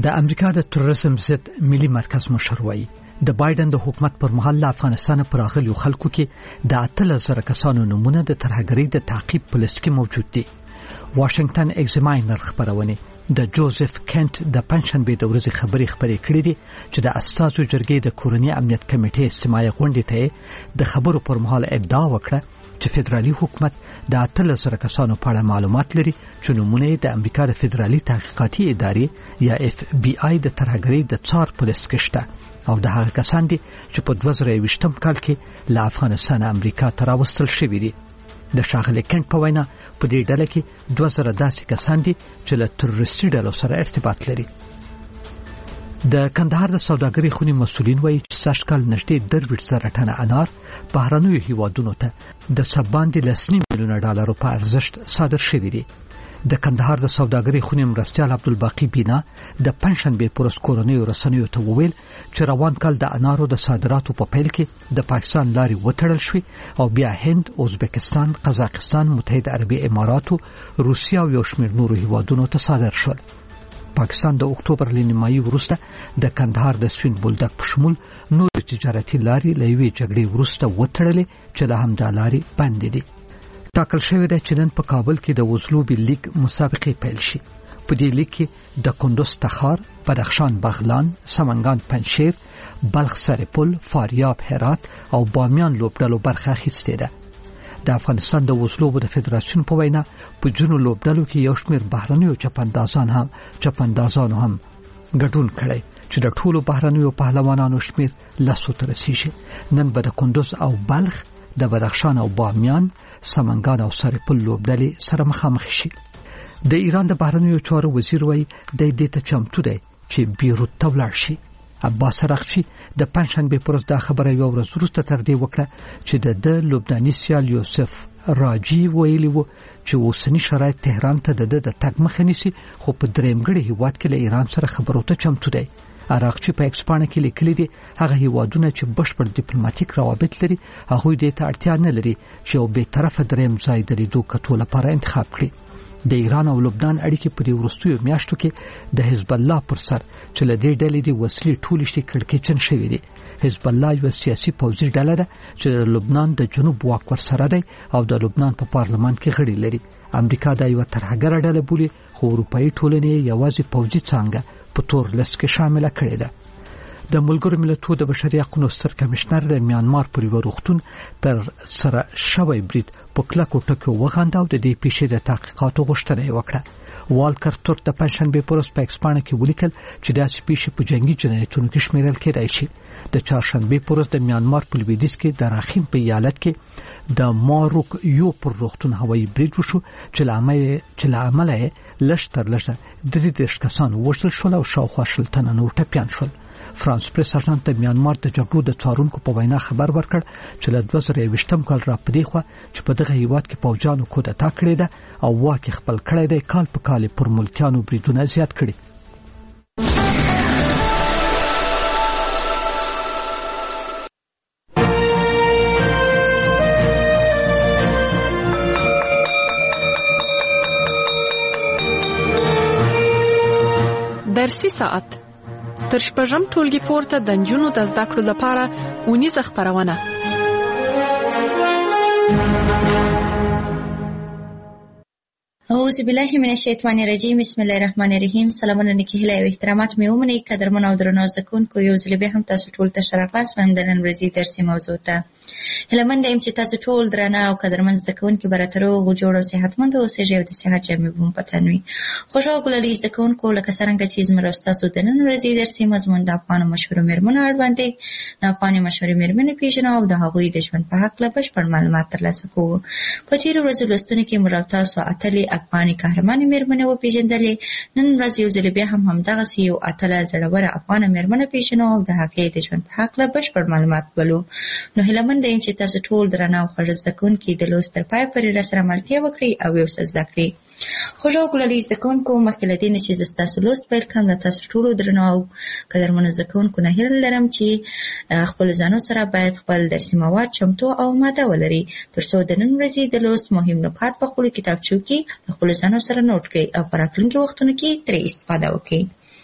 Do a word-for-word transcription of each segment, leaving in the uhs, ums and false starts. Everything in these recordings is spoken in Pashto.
د امریکا د تروریزم ضد ملي مرکز مشر وایي د بایدن د حکومت پر مهال افغانستان پر راغلي خلکو کې د اتلس زره کسانو نمونه د ترهګرۍ د تعقیب په لیست کې موجود دي. واشنگټن ایگزاماینر خبرونه د جوزف کینټ د پنځشنبه د ورځې خبري خبرې کړې دي چې د استازو جرګې د کورنۍ امنیت کمیټې استماعي غونډې ته د خبرو پر مهال ادعا وکړه چې فدرالي حکومت د اتلس زره کسانو په اړه معلومات لري چې نمونه د امریکا د فدرالي تحقیقاتي ادارې یا اف بی آی د ترهګرۍ د څار په لیست کې شته او د هغه کسان دي چې په دوه زره یوویشتم کال کې له افغانستان امریکا ته راوستل شوي دي. د شاغلي کینټ په وینا په دې ډله کې دوه زره داسې کسان دي چې له تروریستي ډلو سره ارتباط لري. د کندهار د سوداګرۍ خونې مسؤلین وایي چې سږ کال نږدې درویشت زره ټنه انار بهرنیو هیوادونو ته د څه باندې لس نیم میلیونه ډالرو په ارزښت صادر شوي دي. د کندهار د سوداګرۍ خونې مرستیال عبدالباقی بینا د پنځشنبه پر ورځ کورنیو رسنیو ته وویل چې روان کال د انارو د صادراتو په پیل کې د پاکستان لارې وتړل شوې او بیا هند، ازبکستان، قزاقستان، متحده عربي اماراتو، روسیه او یو شمېر نورو هیوادونو ته صادر شول. پاکستان د اکتوبر له نیمایي وروسته د کندهار د سوین بولدک په شمول نور تجارتي لارې له یوې جګړې وروسته وتړلې چې له همدا لارې بندې دي. ټاکل شوی دی چې نن په کابل کې د وزلوبي لیگ مسابقې پیل شي. په دې لیگ کې د کندوز تخار، بدخشان بغلان، سمنګان پنجشیر، بلخ سرپل، فاریاب هرات او بامیان لوبډلو برخه اخیستې ده. د افغانستان د وزلوبو د فدراسیون په وینا په جنو لوبډلو کې یو شمېر بهرنیو چپندازان هم چپندازانو هم ګډون کړی چې د ټولو بهرنیو پهلوانانو شمېر لسو ته رسیږي. نن به د کندوز او بلخ، د بدخشان او بامیان، سمنګان او سرپل لوبډلې سره مخامخ شي. د ایران د بهرنیو چارو وزیر وایي د دې ته چمتو دی چې بیروت ته ولاړ شي. عباس رغچی د پنځشنبه پر ورځ دا خبره یو ورځ وروسته تر دې وکړه چې د د لبناني سیال یوسف راجی ویلي وو چې اوسنی شرایط تهران ته د د تګ مخه نیسي، خو په درېمګړي هیواد کې له ایران سره خبرو ته چمتو دی. عراقچی په ایکس پاڼه کې لیکلي دي هغه هیوادونه چې بشپړ ډیپلوماټیک روابط لري هغه دې ته اړتیا نه لري چې یو به طرفه درېم ځای د لیدو کټو لپاره انتخاب کړي. د ایران او لبنان اړیکې په دې وروستیو میاشتو کې د حزب الله پر سر چې له دې ډلې د وسلې ټولې شي کړکېچن شوې دي. حزب الله یو سیاسي پوځي ډله ده چې د لبنان د جنوب واک ورسره دی او د لبنان په پارلمان کې غړي لري. امریکا دا یو ترهګره ډله بولي، خو اروپאי ټولنې یوازې پوځي څانګه په تور لیست کې شامل کړي ده. د ملګرو ملتونو د بشري حقوقو ستر کمشنر د میانمار پر یو روغتون تر سره شوی برید په کلکو ټکو وغنداو د دې پیښې د تحقیقاتو غوښتنه وکړه. والکر تورت د پنځشنبه پر ورځ په ایکسپانه کې ولیکل چې داسې پیښې په جنگي جنایتونو کې شمیرل کېدای شي. د چهارشنبه پر ورځ د میانمار په لویدیځ کې د راخیم په ایالت کې د ماروک یو پر روغتون هوایي برید وشو چې لامل چې لامل لږ تر لږه درې دېرش کسان وژل شول او شاوخوا شل تنه نور ټپیان شول. فرانس پریس اژانس د میانمار د جګړو د څارونکو په وینا خبر ورکړ چې له دوه زره یوویشتم کال را پدې خو چې په دغه هیواد کې پوجانو کودتا کړې ده او واکه خپل کړی دی، کال په کال پر ملکیانو بریدونه زیات کړي. درسي ساعت تر شپږم ټولګي پورته د نجونو د زده کړو لپاره اونیزه خپرونه. اعوذ بالله من الشیطان الرجیم. بسم الله الرحمن الرحیم. سلامونه نیکی هیله او احترامات مې ومنئ قدرمن او درنو زده کوونکو، یو ځل بیا هم تاسو ټول ته شرافت وایم د نن ورځې درسي موضوع ته. هیله مند یم چې تاسو ټول درانه او قدرمن زده کوونکي به راته روغ جوړ او صحتمند اوسئ او د صحت جامې به مو په تن وي. خوشحاله ګلالي زده کوونکو، لکه څرنګه چې زموږ ستاسو د نن ورځې درسي مضمون د افغانو مشهورو میرمنو اړوند دی. د افغاني مشهورې میرمنې پیژنو او د هغوی د ژوند په هکله بشپړ معلومات ترلاسه کوو. په تېرو ورځو لوستنو کې موږ تاسو اتلې افغاني قهرمانې میرمنې وپېژندلې. نن ورځ یو ځل بیا هم همدغسې یو اتله زړوره افغانه میرمنه پیژنو او د هغې د ژوند په هکله بشپړ معلومات ولو. نو هیله مند یم چې تاسو ټول درانه او خوږ زده کوونکي د لوست تر پایه پورې راسره ملتیا وکړئ او یو څه زده کړئ. خوږو ګلالي زده کوونکو، مخکې له دې نه چې زه ستاسو لوست پیل کړم، له تاسو ټولو درنو او قدرمنو زده کوونکو نه هیله لرم چې خپلو ځانو سره باید خپل درسي مواد چمتو او اماده ولرئ، تر څو د نن ورځې د لوست مهم نکات په خپلو کتابچو کې د خپلو ځانو سره نوټ کړئ او په راتلونکي وختونو کې ترې استفاده وکړئ.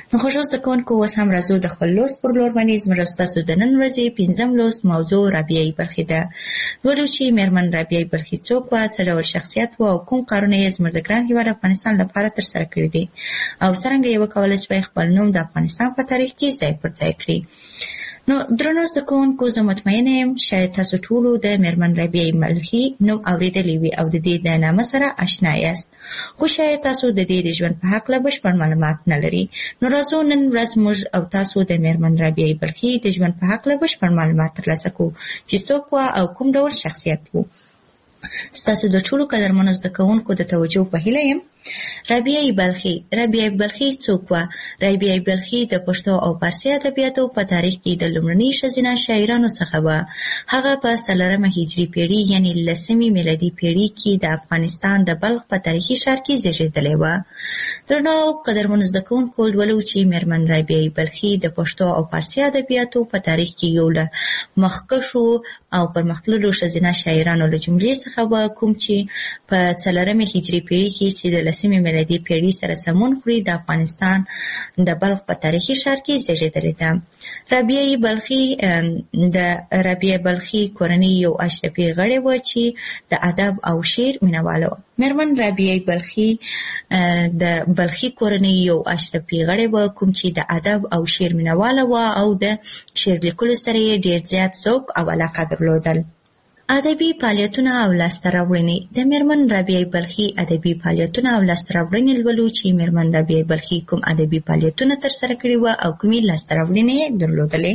نو خوشو زکونکو اوس هم راځو د خپل لوست پر لور باندې زموږ ستاسو د نن ورځې پنځم لوست موضوع رابعه بلخي ده. ولو چې میرمن رابعه بلخي څوک وه، څه ډول شخصیت و او کوم کارونه یې زموږ د ګران هېواد افغانستان لپاره ترسره کړي دي او څرنګه یې وکولی چې خپل نوم د افغانستان په تاریخ کې ځای پر ځای کړي. نو درنو زده کوونکو، زه مطمئنه یم شاید تاسو ټولو د میرمن رابعه بلخي نوم اورېدلی وي او د دې د نامه سره اشنا یاست، خو شاید تاسو د دې د ژوند په هکله بشپړ معلومات نه لري. نو راځو نن ورځ موږ او تاسو د میرمن رابعه بلخي د ژوند په هکله بشپړ معلومات ترلاسه کړو چې څوک وه او کوم ډول شخصیت و. ستاسو د ټولو قدرمنو زده کوونکو د توجه په هیله یم. رابعه بلخي رابعه بلخي څوک وه؟ رابعه بلخي د پښتو او فارسي ادبیاتو په تاریخ کې د لومړني ښځینه شاعرانو څخه وه. هغه په څلورمه هجري پیړۍ یعنې لسمې میلادي پیړۍ کې د افغانستان د بلخ په تاریخي ښار کې زیږېدلې وه. درنو قدرمنو زده کوونکو، لولو چې میرمن رابعه بلخي د پښتو او فارسي ادبیاتو په تاریخ کې یو له مخکښو او پرمختللو ښځینه شاعرانو له جملې څخه وه، کوم چې په څلورمې هجري پیړۍ کې چې د لسمې میلادي پیړۍ سره سمون خوري د افغانستان د بلخ په تاریخي ښار کې زیږېدلې ده. رابعه بلخي د رابعه بلخي کورنۍ یو اشرفي غړې وه چې د ادب او شعر مینهواله وه. میرمن رابعه بلخي د بلخي کورنۍ یو اشرفي غړې وه کوم چې د ادب او شعر مینهواله وه او د شعر لیکلو سره یې ډېر زیات ذوق او علاقه درلودل. ادبي فعالیتونه او لاسته راوړنې. د میرمن رابعه بلخي ادبي فعالیتونه او لاسته راوړنې لولو چې میرمن رابعه بلخي کوم ادبي فعالیتونه ترسره کړي وه او کومې لاسته راوړنې درلودلې.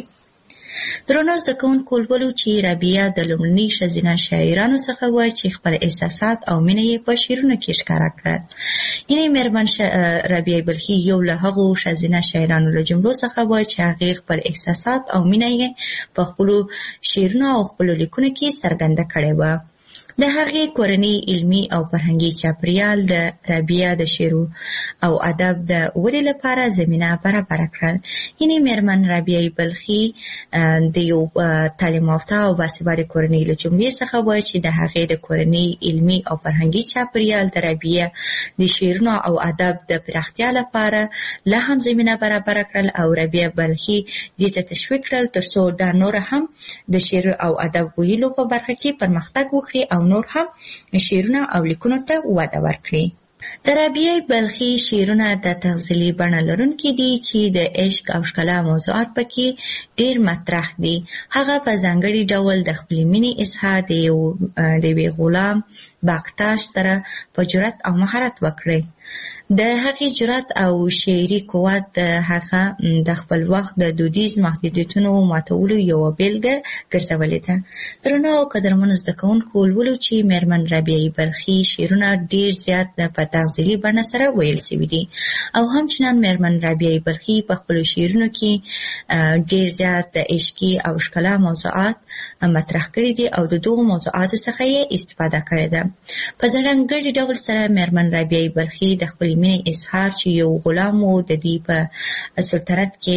درنو زده کوونکو، لولو چې رابعه د لومړني ښځینه شاعرانو څخه وه چې خپل احساسات او مینه یې په شعرونو کې ښکاره کړل. یعنې میرمن رابعه بلخي یو له هغو ښځینه شاعرانو له جملو څخه وه چې هغې خپل احساسات او مینه یې په خپلو شعرونو او خپلو لیکنو کې څرګنده کړې وه. د هغې کورنۍ علمي او فرهنګي چاپریال د رابعه د شعر او ادب د ودې لپاره زمینه برابره کړل. یعنې میرمن رابعه بلخي د یو تعلیم یافته او باسواده کورنۍ له جملې څخه وه چې د هغې د کورنۍ علمي او فرهنګي چاپریال د رابعه د شعرونو او ادب د پراختیا لپاره لا هم زمینه برابره کړل او رابعه بلخي دې ته تشویق کړل تر څو دا نور هم د شعر او ادب ویلو په برخه کې پرمختګ وکړي او نور هم شعرونه او لیکنو ته وده ورکړي. د رابعه بلخي شعرونه د تغزلي بڼه لرونکي دي چې د عشق او ښکلا موضوعات پکې ډېر مطرح دي. هغه په ځانګړي ډول د خپلې مینې اظهار د یوې غلام باکتاش سره په جرأت او مهارت وکړي. د هغې جرأت او شعري قوت د هغه د خپل وخت د دودیز محدودیتونو ماتولو یوه بیلګه ګرځولې ده. درنو او قدرمنو زده کوونکو، لولو چې میرمن رابعه بلخي شعرونه ډېر زیات په تغزلي بڼه سره ویل سوي دي او همچنان میرمن رابعه بلخي په خپلو شعرونو کې ډېر زیات د عشقي او ښکلا موضوعات مطرح کړي دي او د دغو موضوعاتو څخه یې استفاده کړې ده. په ځانګړي ډول سره میرمن رابعه بلخي د خپلې مینې اظهار چې یو غلام و د دې په سلطنت کې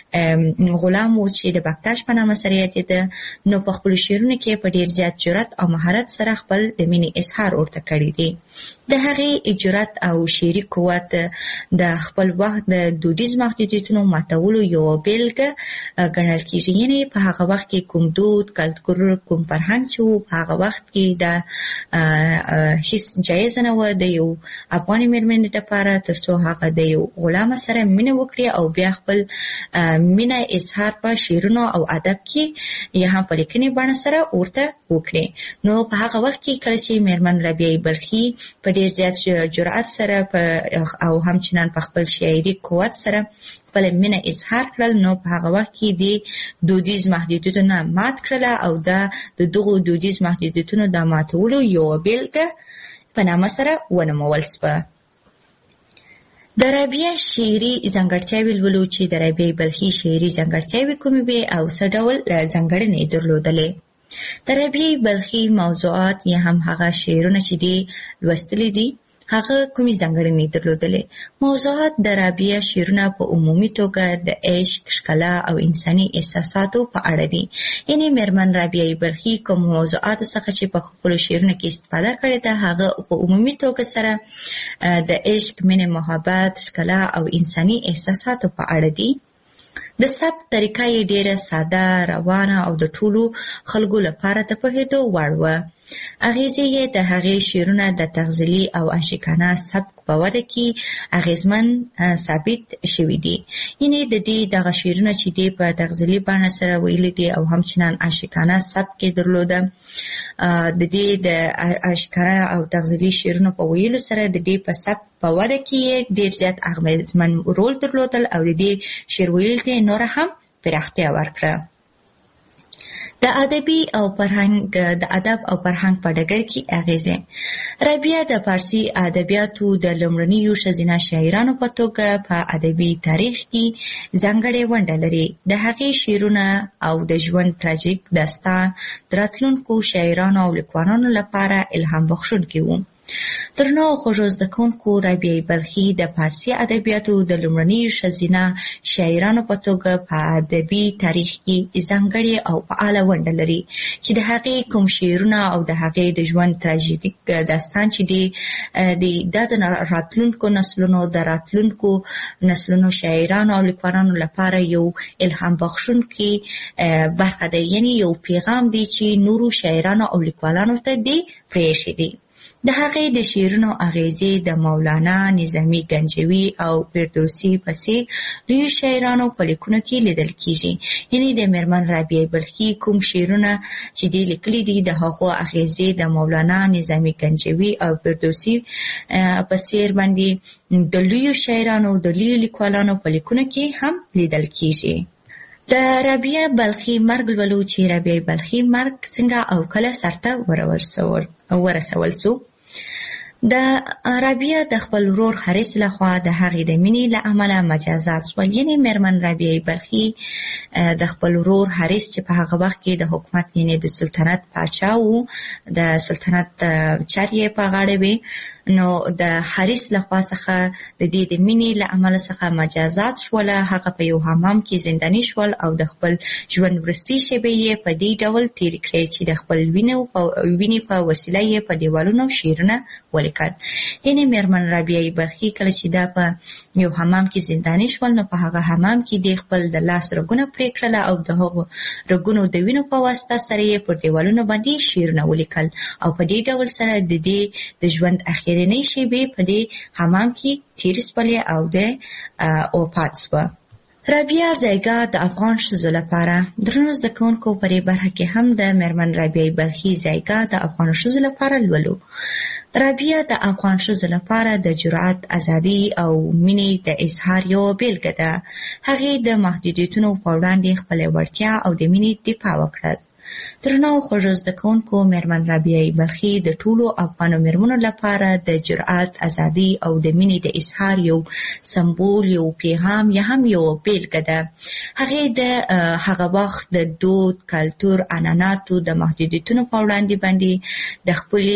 غلام و چې د باکتاش په نامه سره یادېده، نو په خپلو شعرونو کې په ډېر زیات جرأت او مهارت سره خپل د مینې اظهار ورته کړی دی. د هغې جرأت او شعري قوت د خپل وخت د دودیز محدودیتونو ماتولو یوه بیلګه ګڼل کېږي. یعنې په هغه وخت کې کوم دود، کلتور، کوم فرهنګ چې و په هغه وخت کې دا هیڅ جایزه نه وه د یو افغاني مېرمنې لپاره تر څو هغه د یو غلامه سره مینه وکړي او بیا خپل مینه اظهار په شعرونو او ادب کې یا هم په لیکنې بڼه سره ورته وکړي. نو په هغه وخت کې کله چې میرمن رابعه بلخي په ډېر زیات جرأت سره او همچنان په خپل شاعري قوت سره خپل مینه اظهار کړل، نو په هغه وخت کې د دودیز محدودیتونه مات کړله او دا د دغو دودیز محدودیتونو د ماتولو یوه بیلګه په نامه سره ونومول سوه. د رابعه شعري ځانګړتیاوې لولو چې د رابعه بلخي شعري ځانګړتیاوې کومې وې او څه ډول ځانګړنې یې درلودلې. د رابعه بلخي موضوعات یا هم هغه شعرونه چې دي لوستلي دي هغه کومې ځانګړنې درلودلې. موضوعات د رابعه شعرونه په عمومي توګه د عشق، ښکلا او انساني احساساتو په اړه دي. یعنې میرمن رابعه بلخي کوم موضوعاتو څخه چې په خپلو شعرونو کې استفاده کړې ده هغه په عمومي توګه سره د عشق، مینې، محبت، ښکلا او انساني احساساتو په اړه دي. د ثبت طریقه یې ډېره ساده، روانه او د ټولو خلکو لپاره د پوهېدو وړ وه. اغیزې یې د هغې شعرونه د تغزلي او عاشقانه سبک په وده کې اغیزمن ثابت شوي دي. یعنې د دې دغه شعرونه چې دی په تغزلي بڼه سره ویلي دي او همچنان عاشقانه سبک یې درلوده. د دې د عاشقانه او تغزلي شعرونو په ویلو سره د دې په سبک په وده کې ډېر زیات اغیزمن رول درلودل او د دې شعر ویل ته نوره هم پراختیا ورکړه. د ادبي او فرهنګ د ادب او فرهنګ په ډګر کې اغیزې. رابعه د فارسي ادبیاتو د لومړنیو ښځینه شاعرانو په توګه په ادبي تاریخ کې ځانګړې ونډه لري. د هغې شعرونه او د ژوند تراژیک داستان د راتلونکو شاعرانو او لیکوالانو لپاره الهام بخښونکي وو. درنو خوږو زده کوونکو، رابعه بلخي د فارسي ادبیاتو د لومړنیو ښځینه شاعرانو په توګه په ادبي تاریخ کې ځانګړې او فعاله ونډه لري چې د هغې کوم شعرونه او د هغې د ژوند تراژیک داستان چې دی دا د راتلونکو نسلونو د راتلونکو نسلونو شاعرانو او لیکوالانو لپاره یو الهام بخښونکی برخه دی. یعنې یو پیغام دی چې نورو شاعرانو او لیکوالانو ته دی پرېښی دی. د هغې د شعرونو اغیزې د مولانا، نظامي گنجوي او فردوسي پسې لویو شاعرانو په لیکنو کې لیدل کیږي. یعنې د میرمن رابعه بلخي کوم شعرونه چې دی لیکلي دي د هغو اغیزې د مولانا، نظامي گنجوي او فردوسي په څېر باندې د لویو شاعرانو د لویو لیکوالانو په لیکنو کې هم لیدل کیږي. د رابعه بلخي مرګ لولو چې رابعه بلخي مرګ څنګه او کله سرته ورسول سو. د رابعه د خپل ورور حارث لخوا د هغې د مینې له امله مجازات شول. یعنې میرمن رابعه بلخي د خپل ورور حارث چې په هغه وخت کې د حکومت یعنې د سلطنت پاچا و، د سلطنت چارې یې په غاړه وې، نو د حارث لخوا څخه د دې د مینې له امله څخه مجازات شول. هغه په یو حمام کې زنداني شول او د خپل ژوند وروستۍ شېبې یې په دې ډول تېرې کړې چې د خپل وینې په وسیله یې په دیوالونو شعرونه ولیکل. یعنې میرمن رابعه بلخي کله چې دا په یو حمام کې زنداني شول نو په هغه حمام کې د خپل د لاس رګونه پرې کړل او د هغو رګونو د وینو په واسطه سره یې پر دیوالونو باندې شعرونه ولیکل او په دې ډول سره د دې د ژوند اخرنۍ شېبې په دې حمام کې تېرې شولې او د وفات شوه. رابعه ځایګه د افغان ښځو لپاره. درنو زده کوونکو، په دې برخه کې هم د میرمن رابعه بلخي ځایګه د افغان ښځو لپاره لولو. رابعه د افغان ښځو لپاره د جرأت، ازادي او مینې د اظهار یوه بیلګه ده. هغې د محدودیتونو په وړاندې خپله وړتیا او د مینې دفاع وکړه. درنو خوږو زده کوونکو، میرمن رابعه بلخي د ټولو افغانو میرمنو لپاره د جرأت، ازادي او د مینې د اظهار یو سمبول، یو پیغام یا هم یو بیلګه ده. هغې د هغه وخت د دود، کلتور، عنعناتو د محدودیتونو په وړاندې باندې د خپلې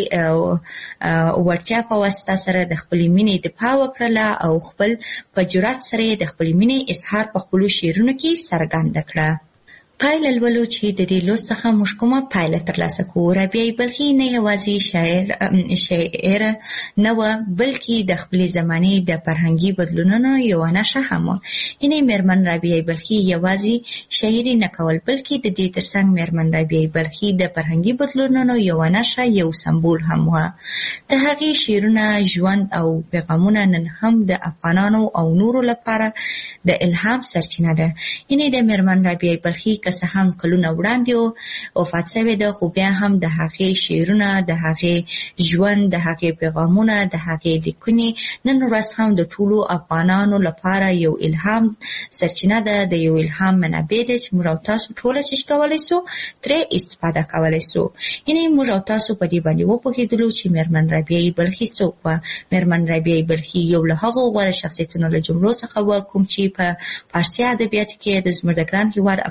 وړتیا په واسطه سره د خپلې مینې دفاع وکړله او خپل په جرأت سره د خپلې مینې اظهار په خپلو شعرونو کې څرګنده کړه. پایله لولو چې د دې لوست څخه موږ کومه پایله ترلاسه کوو. رابعه بلخي نه یوازې شاعر شاعره نه وه، بلکې د خپلې زمانې د فرهنګي بدلونونو یوه نښه هم وه. یعنې میرمن رابعه بلخي یوازې شاعري نه کول، بلکې د دې ترڅنګ میرمن رابعه بلخي د فرهنګي بدلونونو یوه نښه، یو سمبول هم وه. د هغې شعرونه، ژوند او پیغامونه نن هم د افغانانو او نورو لپاره د الهام سرچینه ده. یعنې د میرمن رابعه بلخي که څه هم کلونه وړاندې وفات شوې ده، خو بیا هم د هغې شعرونه، د هغې ژوند، د هغې پیغامونه، د هغې لیکنې نن ورځ هم د ټولو افغانانو لپاره یو الهام سرچینه ده، د یو الهام منابع ده چې موږ او تاسو ټوله چې کولی سو ترې استفاده کولی سو. یعنې موږ او تاسو په دې باندې وپوهېدلو چې میرمن رابعه بلخي څوک وه. میرمن رابعه بلخي یو له هغو غوره شخصیتونو له جملو څخه وه کوم چې په فارسي ادبیاتو کې د زموږ د ګران هېواد افغانستان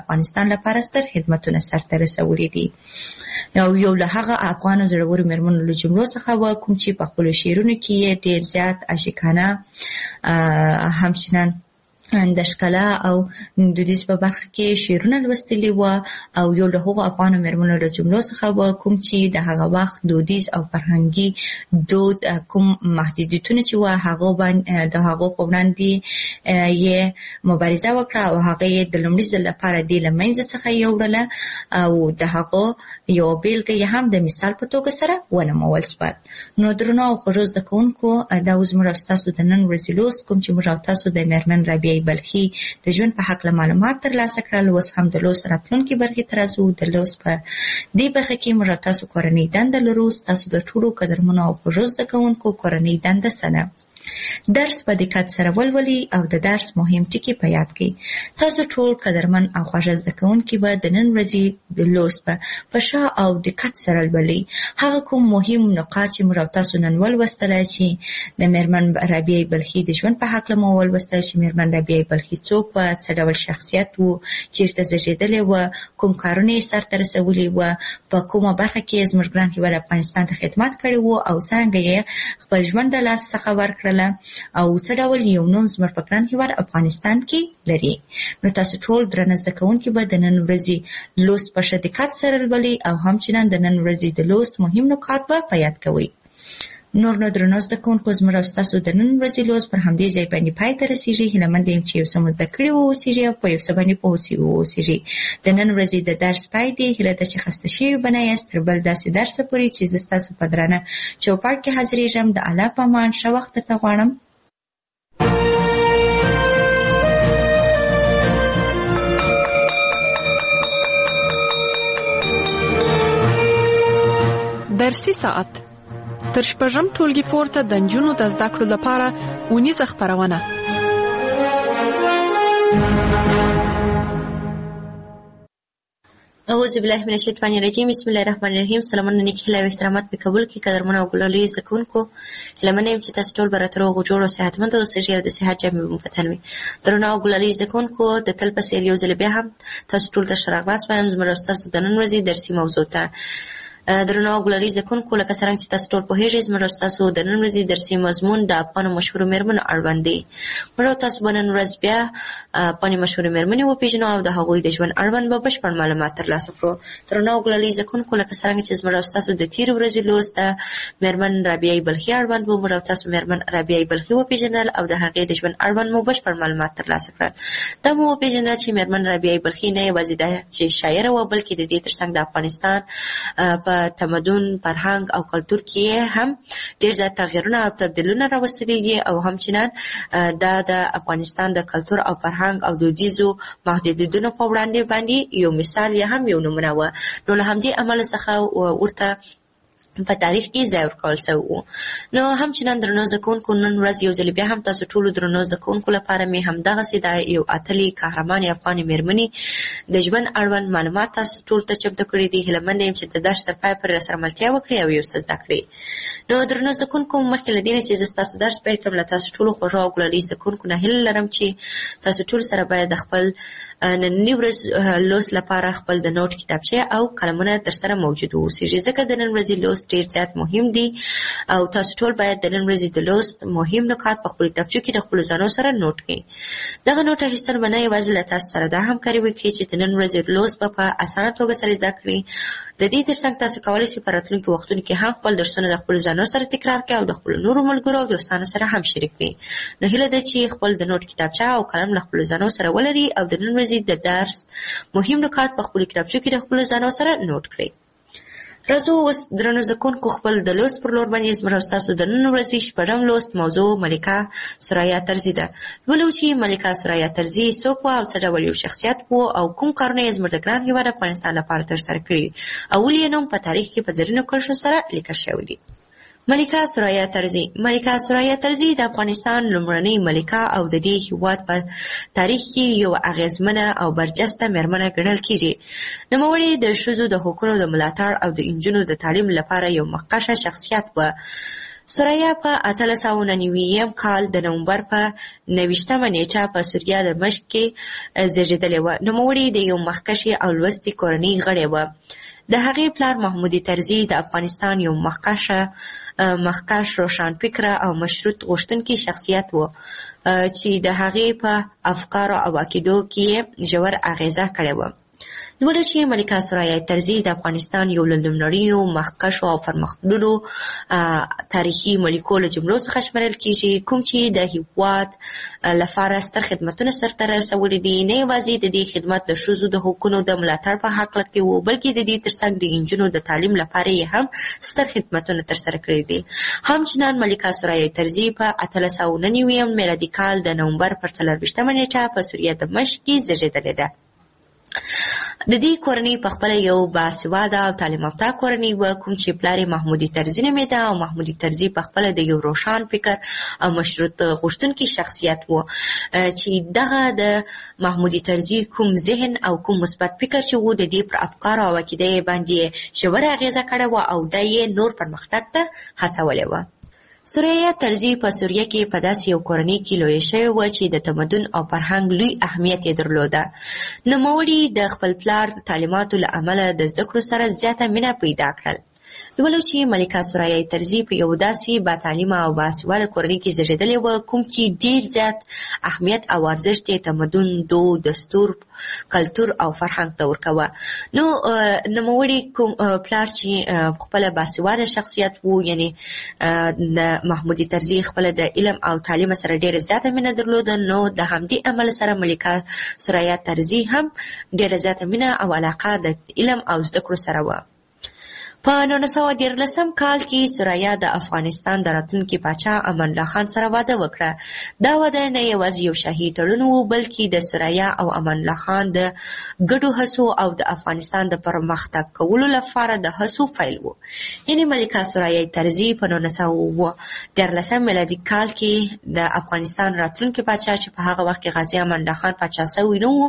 افغانستان لپاره ستر خدمتونه سرته رسولي دي. او یو له هغه افغان زړورو مېرمنو له جملو څخه و کوم چې په خپلو شعرونو کې ډېر زیات عاشقانه همچنان د ښکلا او دودیز په برخه کې شعرونه لوستلي وو او یو له هغو افغانو مېرمنو له جملو څخه و کوم چې د هغه وخت دودیز او فرهنګي دود کوم محدودیتونه چې وو هغه باندې د هغو په وړاندې یې مبارزه وکړه او هغه یې د لومړي ځل لپاره دې له منځه څخه یوړله او د هغه یو بیلګه یې هم د مثال په توګه سره ونمول شوه. نو درنو او خوږو زده کوونکو دا اوس موږ ستاسو د نن ورځې لوست کوم چې موږ تاسو د مېرمن رابعه بلخي د ژوند په حق معلومات ترلاسه کړل. اوس هم د لوست راتلونکي برخې ته راځو. د لوست په دې برخه کې موږ تاسو کورنۍ دنده لرو. تاسو د ټولو قدرمنو او خوږو زده کوونکو کورنۍ دنده سنه درس په دقت سره ولولئ او د درس مهم ټکي په یاد کړئ. تاسو ټول قدرمن او خوږ زده کوونکي به د نن ورځې د لوست په ښه او دقت سره ولولئ. هغه کوم مهم نقاط چې موږ تاسو نن ولوستل چې د مېرمن رابعه بلخي د ژوند په حق مو ولوستل چې مېرمن رابعه بلخي څوک و، څه ډول شخصیت و، چیرته زیږېدلې و، کوم کارونه یې سرته رسولي و، په کومه برخه کې زموږ ګران هېواد افغانستان ته خدمت کړی و او څرنګه یې خپل ژوند له لاسه څخه ورکړل او څه ډول یو نوم زموږ په ګران هېواد افغانستان کې لري. نو تاسو ټول درنه زده کوونکي به د نن ورځې لوست په ښه دقت سره لولئ او همچنان د نن ورځې د لوست مهم نکات به په یاد کوئ. نور نو درنو زده کوونکو زموږ ستاسو د نن ورځې لوست پر همدې ځای باندې پای ته رسېږي. هیله مند یم چې یو څه مو زده کړي واوسېږي او په یو څه باندې پوه واوسېږي. د نن ورځې د درس پای دی. هیله ده چې خسته شوي به نه یاست. تر بل داسې درسه پورې چې زه ستاسو په درانه چوپړ کې حاضرېږم. د الله په امان ښه وخت درته غواړم. درسي ساعت تر شپږم ټولګي پورته د نجونو د زده کړو لپاره اونیزه خپرونه. اعوذ بالله من الشیطان الرجیم. بسم الله الرحمن الرحیم. سلامونه نیک هیله او احترامات په قبول کې قدرمنو او ګلالي زده کوونکو. هیله منم چې تاسو ټول به راته روغ جوړ او صحتمند اوسئ او د صحت جامې مو په تن وي. درنو او ګلالي زده کوونکو د تل په څېر یو ځل بیا هم تاسو ټول ته ښه راغلاست وایم زموږ ستاسو د نن ورځې درسي موضوع ته. درنو او ګلالي زده کوونکو لکه څرنګه چې تاسو ټول پوهېږئ زموږ ستاسو د نن ورځې درسي مضمون د افغانو مشهورو مېرمنو اړوند دی. موږ تاسو به نن ورځ بیا افغاني مشهورې مېرمنې وپېژنو او د هغوی د ژوند اړوند به بشپړ معلومات ترلاسه کړو. درنو او ګلالي زده کوونکو لکه څرنګه چې زموږ ستاسو د تېرې ورځې لوست د مېرمن رابعه بلخي اړوند و. موږ تاسو مېرمن رابعه بلخي وپېژندل او د هغې د ژوند اړوند مو بشپړ معلومات ترلاسه کړل. دا مو وپېژندل چې مېرمن رابعه بلخي نه یوازې ده چې شاعره وه بلکې د دې ترڅنګ د افغانستان په تمدن فرهنګ او کلتور کې هم ډېر زیات تغیرونه او تبدیلونه راوستلي دي او همچنان دا د افغانستان د کلتور او فرهنګ او دودیزو محدودیتونو په وړاندې باندې یو مثال یا هم یو نمونه وه. نو له همدې امله څخه ورته په تاریخ کې ځای ورکول شوی و. نو همچنان درنو زده کوونکو نن ورځ یو ځل بیا هم تاسو ټولو درنو زده کوونکو لپاره مې همدغسې دا یو اتلې قهرمانې افغانې مېرمنې د ژوند اړوند معلومات تاسو ټولو ته چمتو کړي دي. هیله منده یم چې د درس تر پای پورې راسره ملتیا وکړئ او یو څه زده کړئ. نو درنو زده کوونکو مخکې له دې نه چې زه ستاسو درس پیل کړم له تاسو ټولو خوږو او ګلالي زده کوونکو نه هیله لرم چې تاسو ټول سره باید د خپل ننني ورځ لوست لپاره خپل د نوټ کتابچه او قلمونه درسره موجود واوسېږي ځکه د نن ورځې لوست ډېر زیات مهم دي او تاسو ټول باید د نن ورځې د لوست مهم نکات په خپلو کتابچو کې د خپلو ځانو سره نوټ کړئ. دغه نوټ اخیستل به نه یوازې له تاسو سره دا همکاري وکړي چې د نن ورځې لوست به په اسانه توګه سره زده کړئ. د دې ترڅنګ تاسو کولی شئ په راتلونکي وختونو کې هم خپل درسونه د خپلو ځانو سره تکرار کړئ او د خپلو نورو ملګرو او دوستانو سره هم شریک کړئ. نو هیله ده چې خپل د نوټ کتابچه او قلم له خپلو ځانو سره ولرئ او د نن ورځې د درس مهم نکات په خپلو کتابچو کې د خپلو ځانو سره نوټ کړئ. راځو اوس درنو زده کوونکو خپل د لوست پر لور باندې زموږ ستاسو د نن ورځې شپږم لوست موضوع ملکه ثریا طرزي ده. ولو چې ملکه ثریا طرزي څوک وه او څه ډول یو شخصیت و او کوم کارونه یې زموږ د ګران هېواد افغانستان لپاره ترسره کړي او ولې یې نوم په تاریخ کې په زرینو کرښو سره لیکل شوی دی. ملکه ثریا طرزي ملکه ثریا طرزي د افغانستان لومړنۍ ملکه او د دې هېواد په تاریخ کې یو اغیزمنه او برجسته مېرمنه ګڼل کېږي. نوموړې د ښځو د حقونو د ملاتړ او د نجونو د تعلیم لپاره یو مخکښه شخصیت وه. سوریا په اتلس سوه نهه نوي کال د نومبر په نویشتمه نیټه په سوریه د دمشق کې زیږېدلې وه. نوموړې د یو مخکښې او لوستې کورنۍ غړې وه. د هغې پلار محمودي طرزي د افغانستان یو مخکښه مخکښ روښانفکره او مشروط غوښتونکی شخصیت و چې د هغې په افکارو او عقیدو کې ژور اغیزه کړې وه. لوړه چې ملکه سوریا طرزي د افغانستان یو له لومړنیو مخکښو او پرمختللو تاریخي ملکو له جملو څخه شمېرل کېږي، کوم چې د هېواد لپاره ستر خدمتونه سرته رسولي دي. نه یوازې د دې خدمت د ښځو د حقونو د ملاتړ په هکله کې و، بلکې د دې ترڅنګ د نجونو د تعلیم لپاره یې هم ستر خدمتونه ترسره کړي دي. همچنان ملکه سوریا طرزي په اتلس سوه نهه نوي میلادي کال د نومبر پر څلرویشتمه نیټه په سوریه د دمشق کې زیږېدلې ده. د دې کورنۍ په خپله یو باسواده او تعلیم یافته کورنۍ وه، کوم چې پلار یې محمودي طرزي نومېده او محمودي طرزي په خپله د یو روښان فکر او مشروط غوښتونکی شخصیت و چې دغه د محمودي طرزي کوم ذهن او کوم مثبت فکر چې و د دې پر افکارو او عقیده یې باندې ژوره اغېزه کړې وه او دا یې نور پرمختګ ته هڅولې وه. سوریا طرزي په سوریه کې په داسې یو کورنۍ کې لویه شوې وه چې د تمدن او فرهنګ لوی اهمیت یې درلوده. نوموړي د خپل پلار د تعلیماتو له امله د زده کړو سره زیاته مینه پیدا کړل. لولو چې ملکه سوریا طرزي په یو داسې با تعلیمه او باسواده کورنۍ کې زیږېدلې وه، کوم چې ډېر زیات اهمیت او ارزښت یې تمدن، دود، دستور، کلتور او فرهنګ ته ورکوه. نو نوموړي کوم پلار چې خپله باسواده شخصیت و، یعنې د محمودي طرزي خپله د علم او تعلیم سره ډېره زیاته مینه درلوده، نو د همدې عمل سره ملکه سوریا طرزي هم ډېره زیاته مینه او علاقه د علم او زده کړو سره وه. په نولس سوه دیارلسم کال کې سوریا د افغانستان د راتلونکي پاچا امان الله خان سره واده وکړه. دا واده نه یوازې یو شاهي تړون و، بلکې د سوریا او امان الله خان د ګډو هڅو او د افغانستان د پرمختګ کولو لپاره د هڅو پیل و. یعنې ملکه سوریا طرزي په نولس سوه دیارلسم میلادي کال کې د افغانستان راتلونکي پاچا چې په هغه وخت کې غازي امان الله خان پاچا سوی نه و،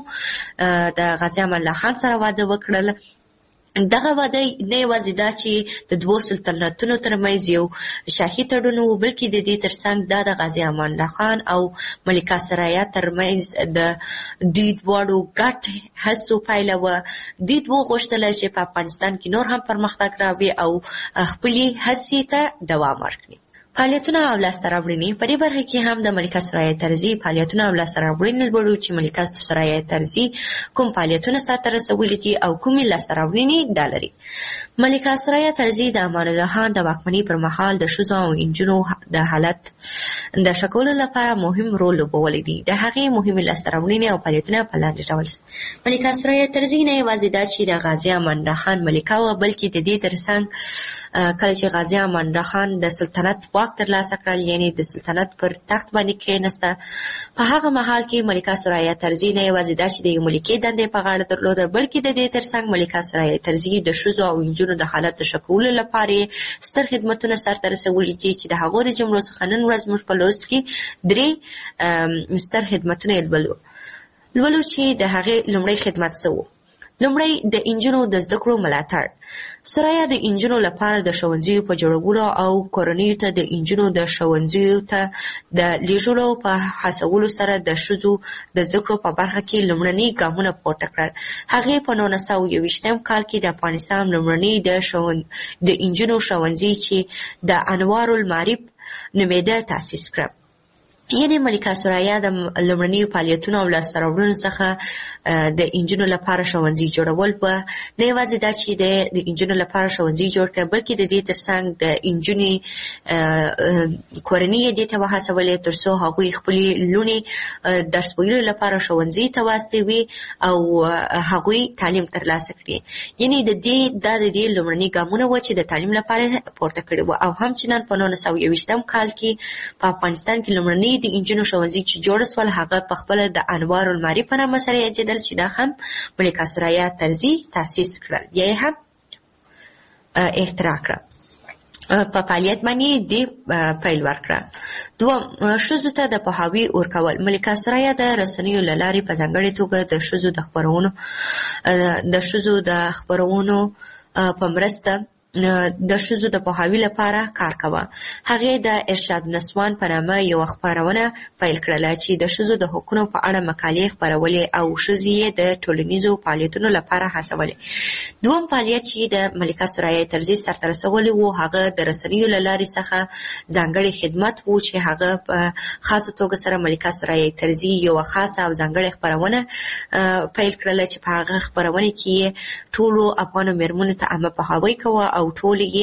د غازي امان الله خان سره واده وکړل. دغه واده نه یوازې دا چې د دوو سلطنتونو ترمنځ یو شاهي تړون و، بلکې د دې ترڅنګ دا د غازي امان الله خان او ملکه سوریا ترمنځ د دوی دواړو ګډ هڅو پایله وه. دوی دوی غوښتل چې په افغانستان کې نور هم پرمختګ راوړي او خپلې هڅې ته دوام ورکړي. فعالیتونه او لاسته راوړنې په دې برخه کې هم د ملکه سوریا طرزي فعالیتونه او لاسته راوړنې لولو چې ملکه سوریا طرزي کوم فعالیتونه سرته رسولي دي او کومې لاسته راوړنې دا لري. ملکه سوریا طرزي د امان الله خان د واکمنۍ پر مهال د ښځو او نجونو د حالت د ښه کولو لپاره مهم رول لوبولی دی. د هغې مهمې لاسته راوړنې او فعالیتونه په لاندې ډول ملکه سوریا طرزي نه یوازې دا چې د غازي امان الله خان ملکه وه، بلکې د دې ترڅنګ کله چې غازي امان الله خان د سلطنت واک ترلاسه کړل، یعنې د سلطنت پر تخت باندې کېناسته، په هغه مهال کې ملکه سوریا طرزي نه یوازې دا چې د یو ملکې دندې په غاړه درلوده، بلکې د دې ترڅنګ ملکه سوریا طرزي د ښځو او نجونو د حالت د ښه کولو لپاره ستر خدمتونه سرته رسولي دي چې د هغو د جملو څخه نن ورځ موږ په لوست کې درې ستر خدمتونه یې لولو لولو چې د هغې لومړی خدمت څه و؟ لومړی د نجونو د زده کړو ملاتړ. سوریا د نجونو لپاره د ښوونځیو په جوړولو او کورنیو ته د نجونو د ښوونځیو ته د لیږلو په هڅولو سره د ښځو د زده کړو په برخه کې لومړني ګامونه پورته کړل. هغې په نولس سوه یوویشتم کال کې د افغانستان لومړني د د نجونو ښوونځي چې د انوار المعارف نومېده تاسیس کړه. یعنې ملکه سوریا د لومړنیو فعالیتونو او لاسته راوړنو څخه د نجونو لپاره ښوونځي جوړول وه. نه یوازې دا چې د نجونو لپاره ښوونځي جوړ کړه، بلکې د دې ترڅنګ د نجونې کورنۍ یې دې ته وهڅولې تر څو هغوی خپلې لوڼې درس ویلو لپاره ښوونځي ته واستوي او هغوی تعلیم ترلاسه کړي. یعنې د دې دا د دې لومړني ګامونه وه چې د تعلیم لپاره پورته کړي وه. او همچنان په نولس سوه یوویشتم کال کې په افغانستان کې لومړني د نجونو ښوونځي چې جوړ سول هغه په خپله د انوار المعارف په نامه سره یادېدل چې دا هم ملکه سوریا طرزي تاسیس کړل یا یې هم اختراع کړه. په فعالیت باندې دې پیل ورکړه. دوم، ښځو ته د پوهاوي ورکول. ملکه سوریا د رسنیو له لارې په ځانګړې توګه د ښځو د خپرونو د ښځو د خپرونو په مرسته د ښځو د پوهاوي لپاره کار کوه. هغې د ارشاد نسوان په نامه یوه خپرونه پیل کړله چې د ښځو د حقونو په اړه مقالې خپرولې او ښځې یې د ټولنیزو فعالیتونو لپاره هڅولې. دوم فعالیت چې د ملکه ثریا طرزي سرته رسولی و هغه د رسنیو له لارې څخه ځانګړی خدمت و چې هغه په خاصه توګه سره ملکه ثریا طرزي یوه خاصه او ځانګړې خپرونه پیل کړله چې په هغه خپرونه کې ټولو افغانو مېرمنو ته عامه پوهاوی کوه او ټول یې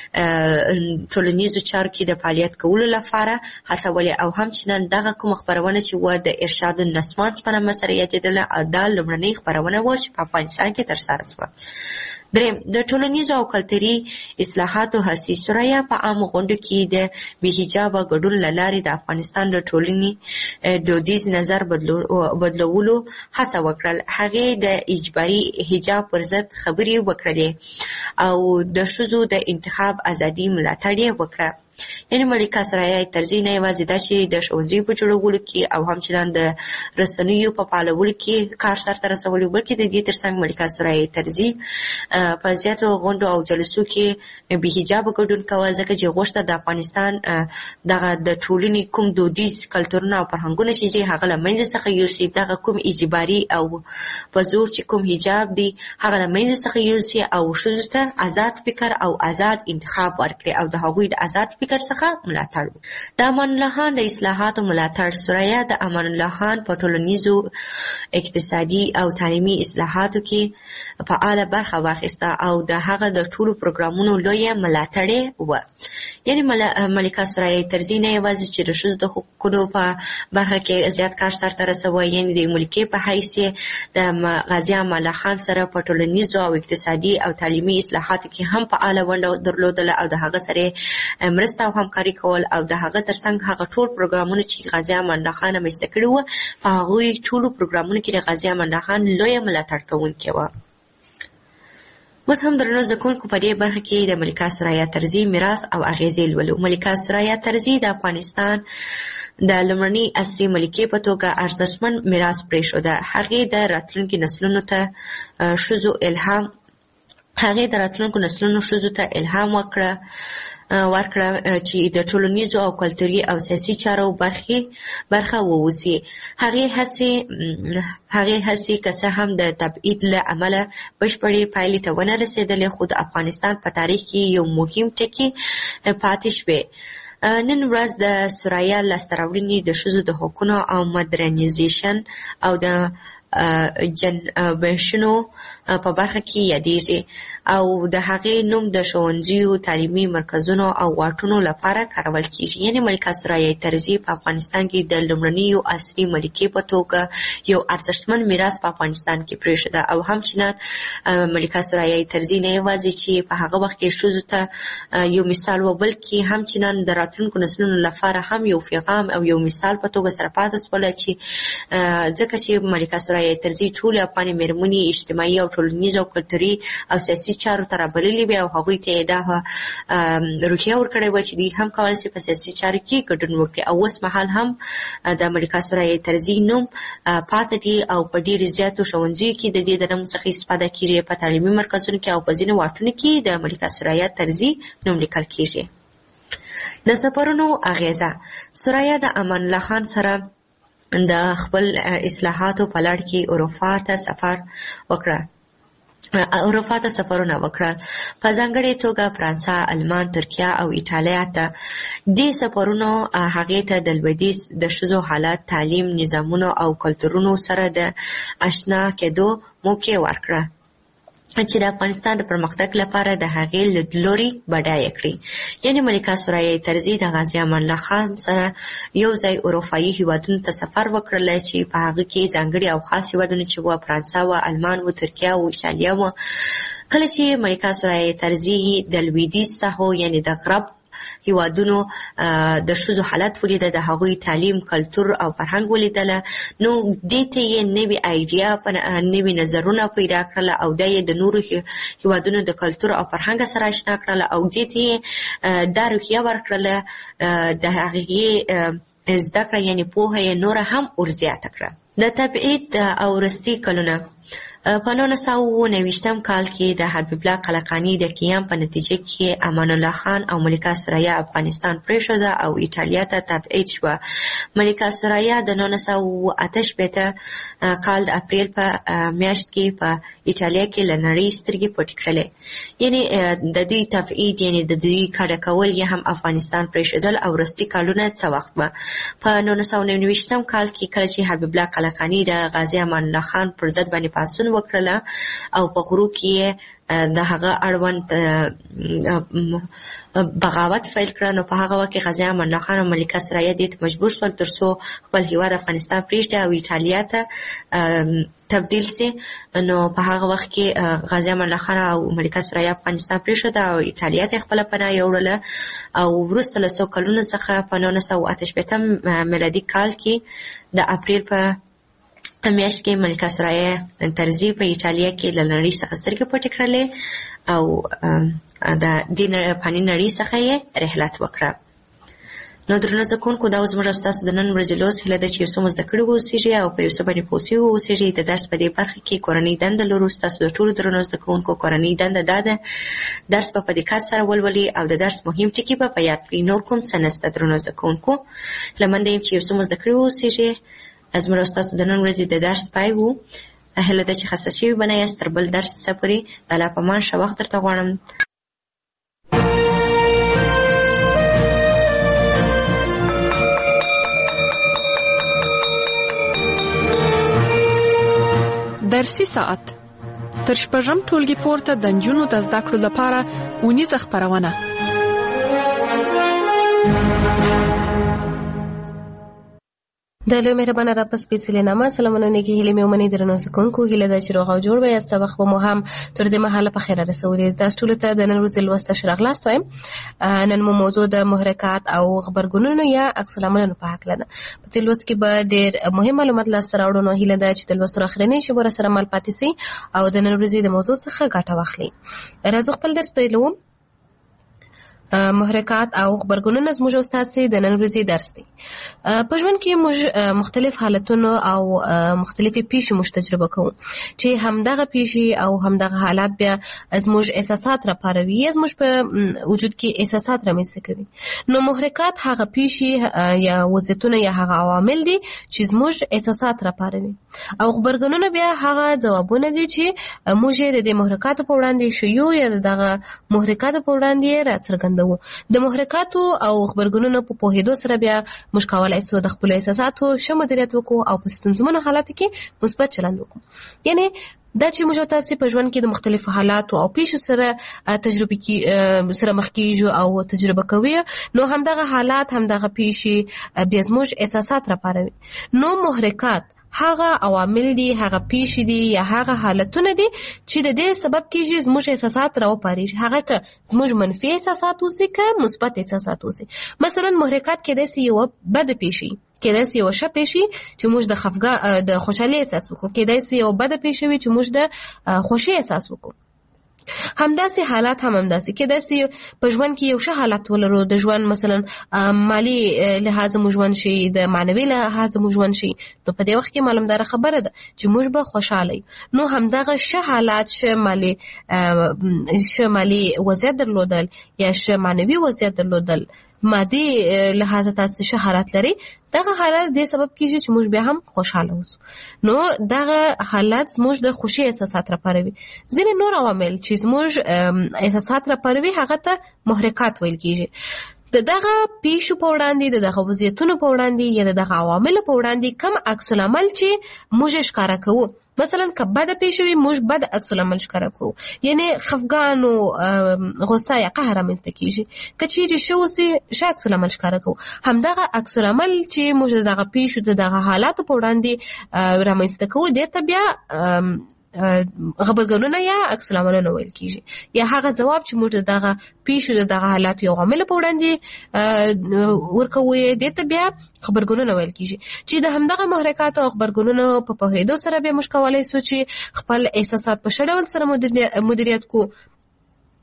ټولنیزو چارو کې د فعالیت کولو لپاره هڅولې. او همچنان دغه کومه خپرونه چې و د ارشاد النسوان په نامه سره یادېدله دا لومړنۍ خپرونه وه چې په افغانستان کې ترسره شوه. دریم د ټولنیزو او کلتوري اصلاحاتو هڅې. ثریا په عامو غونډو کې د بې حجابه ګډون له لارې د افغانستان د ټولنې دودیز نظر بدلولو هڅه وکړل. هغې د اجباري حجاب پر ضد خبرې وکړلې او د ښځو د انتخاب ازادي ملاتړ یې وکړه. یعنې ملکه ثریا طرزي نه یوازې دا چې د ښوونځیو په جوړولو کې او همچنان د رسنیو په فعالولو کې کار سرته رسولی، بلکې د دې ترڅنګ ملکه ثریا طرزي په زیاتو غونډو او جلسو کې بې حجابه ګډون کوه، ځکه چې غوښته د افغانستان دغه د ټولنې کوم دودیز کلتورونه او فرهنګونه چې هغه له منځه څخه یوسي، دغه کوم اجباري او په زور چې کوم حجاب دی هغه له منځه څخه یوسي او ښځو ته آزاد فکر او آزاد انتخاب ورکړي او د هغوی د آزاد فکر څخه ملاتړ. د امان الله خان د اصلاحاتو ملاتړ. ثریا د امان الله خان په ټولنیزو، اقتصادي او تعلیمي اصلاحاتو کې فعاله برخه واخیسته او د هغه د ټولو پروګرامونو لویه ملاتړې وه. یعنې ملکه ثریا طرزي نه یوازې چې د ښځو د حقوقو په برخه کې زیات کار سرته رسوه، یعنې د ملکې په حیث د غازي امان الله خان سره په ټولنیزو او اقتصادي او تعلیمي اصلاحاتو کې هم فعاله ونډه درلودله او د هغه سره مرسته او همکاري کول او د هغه ترڅنګ هغه ټول پروګرامونه چې غازي امان الله خان رامنځته کړي وو په هغوی ټولو پروګرامونو کې د غازي امان الله خان لویه ملاتړ کوونکې وه. اوس هم درنو زده کوونکو په دې برخه کې د ملکه ثریا طرزي میراث او اغیزې لولو. ملکه ثریا طرزي د افغانستان د لومړنۍ عصري ملکې په توګه ارزښتمن میراث پرېښوده. هغې د راتلونکي نسلونو ته ښځو الهام هغې د راتلونکو نسلونو ښځو ته الهام وکړه ورکړه چې د ټولنیزو او کلتوري او سیاسي چارو برخې برخه ووسي. هغې هڅې هغې هڅې که څه هم د تبعید له امله بشپړې پایلې ته ونه رسېدلې، خو د افغانستان په تاریخ کې یو مهم ټکی پاتې شوی. نن ورځ د ثریا لاسته راوړنې د ښځو د حقونو او مدرنیزیشن او د جنبشونو په برخه کې یادېږي او د هغې نوم د ښوونځیو، تعلیمي مرکزونو او واټونو لپاره کارول کیږي. یعنې ملکه ثریا طرزي په افغانستان کې د لومړنیو عصري ملکې په توګه یو ارزښتمن میراث په افغانستان کې پرېښوده او همچنان ملکه ثریا طرزي نه یوازې چې په هغه وخت کې ښځو ته یو مثال و، بلکې همچنان د راتلونکو نسلونو لپاره هم یو پیغام او یو مثال په توګه سره پاتې شوله، چې ځکه چې ملکه ثریا طرزي ټولې افغاني مېرمنې اجتماعي او ټولنیز او کلتوري او سیاسي چارو ته رابللې وې او هغوی ته یې دا روحیه ورکړې وه چې دوی هم کولی شي په سیاسي چارو کې ګډون وکړي. او اوس مهال هم د ملکه ثریا طرزي نوم پاتې دی او په ډېرو زیاتو ښوونځیو کې د دې د نوم څخه استفاده کېږي. په تعلیمي مرکزونو کې او په ځینو واټونو کې د ملکه ثریا طرزي نوم لیکل کېږي. د سفرونو اغیزه. ثریا د امان الله خان سره د خپل اصلاحاتو په لړ کې اروپا ته سفر وکړه اروپا ته سفرونه وکړل، په ځانګړې توګه فرانسه، المان، ترکیه او ایټالیا ته. دې سفرونو هغې ته د لویدیځ د ښځو حالت، تعلیم، نظامونو او کلتورونو سره د اشنا کېدو موقع ورکړه چې د افغانستان د پرمختګ لپاره د هغې لیدلوري بډایه کړي. یعنې ملکه ثریا طرزي د غازي امان الله خان سره یو ځای اروپایي هیوادونو ته سفر وکړلی چې په هغه کې ځانګړي او خاص هیوادونه چې وه فرانسه وه، المان وه، ترکیه وه، ایټالیا وه. کله چې ملکه ثریا طرزي د لویدیځ ساحو یعنې د غرب هیوادونو د ښځو حالت ولیده، د هغوی تعلیم، کلتور او فرهنګ ولیدله، نو دې ته یې نوې آیډیا نوې نظرونه پیدا کړله او دا یې د نورو هیوادونو د کلتور او فرهنګ سره اشنا کړله او دې ته یې دا روحیه ورکړله، د هغې زده کړه یعنې پوهه یې نوره هم ورزیاته کړه. د تبعید او وروستي کلونه. په نولس سوه اوه نوي کال کې د حبیب الله قلقانی د قیام په نتیجه کې امان الله خان او ملکه ثریا افغانستان پرېښوده او ایټالیا ته تبعید شوه. ملکه ثریا د نولس سوه اوه اته شپېته کال د اپریل په میاشت کې په ایټالیا کې له نړۍ سترګې پټې کړلې. یعنې د دوی تبعید یعنې د دوی کډه کول یې هم افغانستان پرېښودل او وروستي کالونه څه وخت به په نولس سوه نهه نوي کال کې کله چې حبیب الله قلقانی د غازي امان الله خان پر ضد باندې پاڅون وکړله او په غرو کې د هغه اړوند بغاوت فیل کړه، نو په هغه وخت کې غازي امان الله خان او ملکه ثریا دې ته مجبور شول تر څو خپل هیواد افغانستان پرېږدي او ایټالیا ته تبدیل سي. نو په هغه وخت کې غازي امان الله خان او ملکه ثریا افغانستان پرېښوده او ایټالیا ته خپله پناه یوړله او وروسته له څو کلونو څخه په نولس سوه اته شپېته میلادي کال کې د اپریل په میاشت کې ملکه ثریا طرزي په ایټالیا کې له نړۍ څخه سترګې پټې کړلې او د دې فاني نړۍ څخه یې رحلت وکړه. نو درنو زده کوونکو، دا زموږ ستاسو د نن ورځې لوست هیله ده چې یو څه مو زده کړي واوسېږي او په یو څه باندې پوه سوي واوسېږي. د درس په دې برخه کې کورنۍ دنده لرو. ستاسو د ټولو درنو زده کوونکو کورنۍ دنده دا ده درس به په دقت سره ولولي او د درس مهم ټکي به په یاد کړي. نور کوم څه نشته درنو زده کوونکو. هیله منده یم چې یو څه مو زده کړي واوسېږي. زموږ ستاسو د نن ورځې د درس پای وو. هیله ده چې خسته شوي به نه یاست. تر بل درس څخه پورې د الله په امان ښه وخت درته غواړم. درسي ساعت تر شپږم ټولګي پورته د نجونو د زده کړو لپاره اونیزه خپرونه. د لوی مهربانه را په سپېڅلې نامه سلامونه نیکې هیلې مې ومنئ. درنو زده کوونکو، هیله ده چې روغ او جوړ به یاست. وخت به مو هم تر دې مهاله په خیره رسولي. تاسو ټولو ته د نن ورځې لوست ښه راغلاست وایم. نن مو موضوع د محرکات او غبرګونونو یا عکس العملونو په هکله ده. په دې لوست کې به ډېر مهم معلومات لاسته راوړو. نو هیله ده چې د لوست اخرنۍ شیبو راسره مل پاتې سئ او د نن ورځې د موضوع څخه ګټه واخلئ. راځو خپل درس پیلوو. محرکات او غبرګونونه زموږ استاد د نن ورځې درس دی. په ژوند کې موږ مختلف حالتونو او مختلفې پیښې موږ تجربه کوو چې همدغه پیښې او همدغه حالات بیا زموږ احساسات راپاروي یا زموږ په وجود کې احساسات رامنځته کوي. نو محرکات هغه پیښې یا وضعیتونه یا هغه عوامل دي چې زموږ احساسات راپاروي او غبرګونونه بیا هغه ځوابونه دي چې موږ یې د محرکاتو په وړاندې شیو یا دغه محرکاتو په وړاندې راڅرګندوو. د محرکاتو او غبرګونونو په پوهېدو سره بیا موږ کولی شو د خپلو احساساتو ښه مدیریت وکړو او په ستونزمنو حالاتو کې مثبت چلند وکړو. یعنې دا چې موږ تاسې په ژوند کې د مختلفو حالاتو او پیښو سره تجربه کی سره مخ کېږو او تجربه کوي، نو همدغه حالات همدغه پیښې بیا زموږ احساسات راپاروي. نو محرکات هغه عوامل دي، هغه پیښې دي یا هغه حالتونه دي چې د دې سبب کېږي زموږ احساسات راوپارېږي. هغه که زموږ منفي احساسات اوسي که مثبت احساسات اوسي. مثلا محرکات کېدای سي یوه بده پیښه وي، کېدای سي یوه ښه پیښه وي چې موږ د خفګان د خوشحالۍ احساس وکړو، کېدای سي یوه بده پیښه وي چې موږ د خوښۍ احساس وکړو. همداسې حالات هم همداسې کېدای سي په ژوند کې یو ښه حالت ولرو، د ژوند مثلا مالي لحاظ مو ژوند شي، د معنوي لحاظ مو ژوند شي، نو په دې وخت کې معلومداره خبره ده چې موږ به خوشحاله یو. نو همدغه ښه حالات، ښه مالي ښه مالي وضعیت درلودل یا ښه معنوي وضعیت درلودل، مادي لحاظ تاسو ښه حالت لري، دغه حالت دې سبب کېږي چې موږ بیا هم خوشحاله اوسو. نو دغه حالت زموږ د خوښۍ احساسات راپاروي. ځینې نور عوامل چې زموږ احساسات راپاروي هغه ته محرکات ویل کېږي. د دغه پیښو په وړاندې، د دغه وضعیتونو په وړاندې یا د دغه عواملو په وړاندې کم عکس العمل چې موږ ښکاره کوو. مثلا که بده پیښه وي موږ بد عکس العمل ښکاره کوو، یعنې خفګان او غصه یا قهر رامنځته کېږي. که چیرې ښه اوسي ښه عکس العمل ښکاره کوو. همدغه عکس العمل چې موږ د دغه پیښو د دغه حالاتو په وړاندې رامنځته کوو دې ته بیا غبرګونونه یا عکس العملونه ویل کېږي. یا هغه ځواب چې موږ دغه پیښو د دغه حالاتو یا عواملو په وړاندې ورکوو دې ته بیا غبرګونونه ویل کېږي. چې د همدغه محرکاتو او غبرګونونو په پوهېدو سره بیا موږ کولی شو چې خپل احساسات په ښه ډول سره مدیریت کړو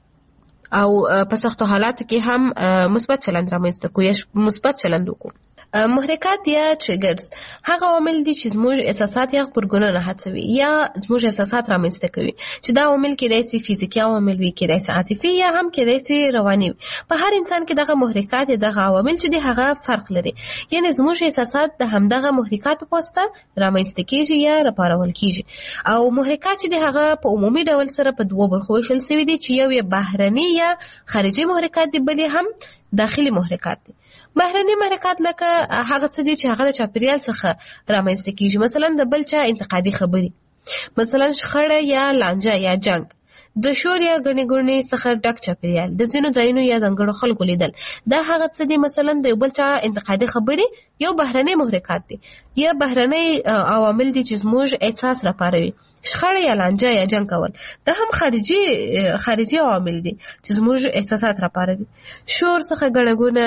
او په سختو حالاتو کې هم مثبت چلند رامنځته کړو یا مثبت چلند وکړو. محرکات یا ټریګرز هغه عوامل دي چې زموږ احساسات یا غبرګونونه هڅوي یا زموږ احساسات رامنځته کوي چې دا عوامل کېدای شي فزیکي عوامل وي، کېدای شي عاطفي یا هم کېدای شي رواني وي. په هر انسان کې دغه محرکات دغه عوامل چې دي هغه فرق لري، یعنی زموږ احساسات د همدغه محرکاتو په واسطه رامنځته کېږي یا راپارول کېږي. او محرکات چې دي هغه په عمومي ډول سره په دوه برخو ویشل شوي دي چې یو یې بهرني یا خارجي محرکات دي، بل هم داخلي محرکات دي. بهرني محرکات لکه هغه څه دي چې هغه د چاپیریال څخه رامنځته کېږي، مثلا د بل چا انتقادي خبرې، مثلا شخړه یا لانجه یا جنگ، د شور یا ګڼې ګوڼې څخه ډک چاپیریال، د ځینو ځایونو یا ځانګړو خلکو لیدل. دا هغه څه دي مثلا د یو بل چا انتقادي خبرې یو بهرني محرکات دي یا بهرني عوامل دي چې زموږ احساس راپاروي. شخړه یا لانجه یا جنگ کول دا هم خارجي خارجي عوامل دي چې زموږ احساسات راپاروي. شور څخه ګڼې ګوڼه،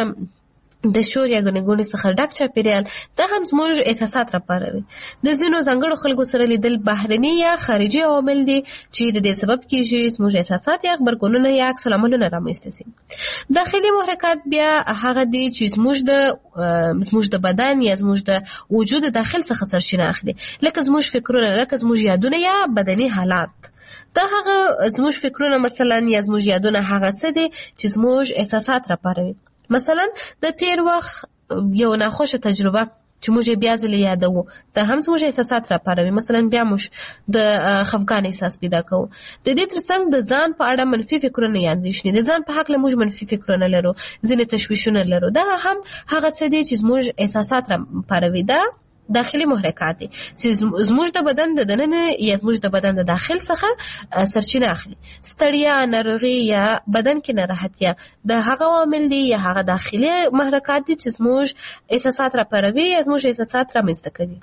د شور یا ګڼې ګوڼې څخه ډک چاپیریال دا هم زموږ احساسات راپاروي. د ځینو ځانګړو خلکو سره لیدل بهرني یا خارجي عوامل دي چې د دې سبب کېږي زموږ احساسات یا غبرګونونه یا عکس العملونه رامنځته شي. داخلي محرکات بیا هغه دي چې زموږ د زموږ د بدن یا زموږ د وجود داخل څخه سرچینه اخلي، لکه زموږ فکرونه، لکه زموږ یادونه یا بدني حالات. دا هغه زموږ فکرونه مثلا یا زموږ یادونه هغه څه دي چې زموږ احساسات راپاروي. مثلا د تیر وخت یو ناخوښه تجربه چې موږ بیا ځلې یادوو دا هم زموږ احساسات راپاروي. مثلا بیا موږ د خفګان احساس پیدا کوو. د دې ترڅنګ د ځان په اړه منفي فکرونه یا اندېښنې، د ځان په هکله موږ منفي فکرونه لرو، ځینې تشویشونه لرو. دا هم هغه څه دي چې زموږ احساسات راپاروي. دا داخلي محرکات دي چې زموږ د بدن د دننه یا زموږ د بدن د داخل څخه سرچینه اخلي. ستړیا، ناروغي یا بدن کې ناراحتیا د هغه عوامل دي یا هغه داخلي محرکات دي چې زموږ احساسات راپاروي یا زموږ احساسات رامنځته کوي.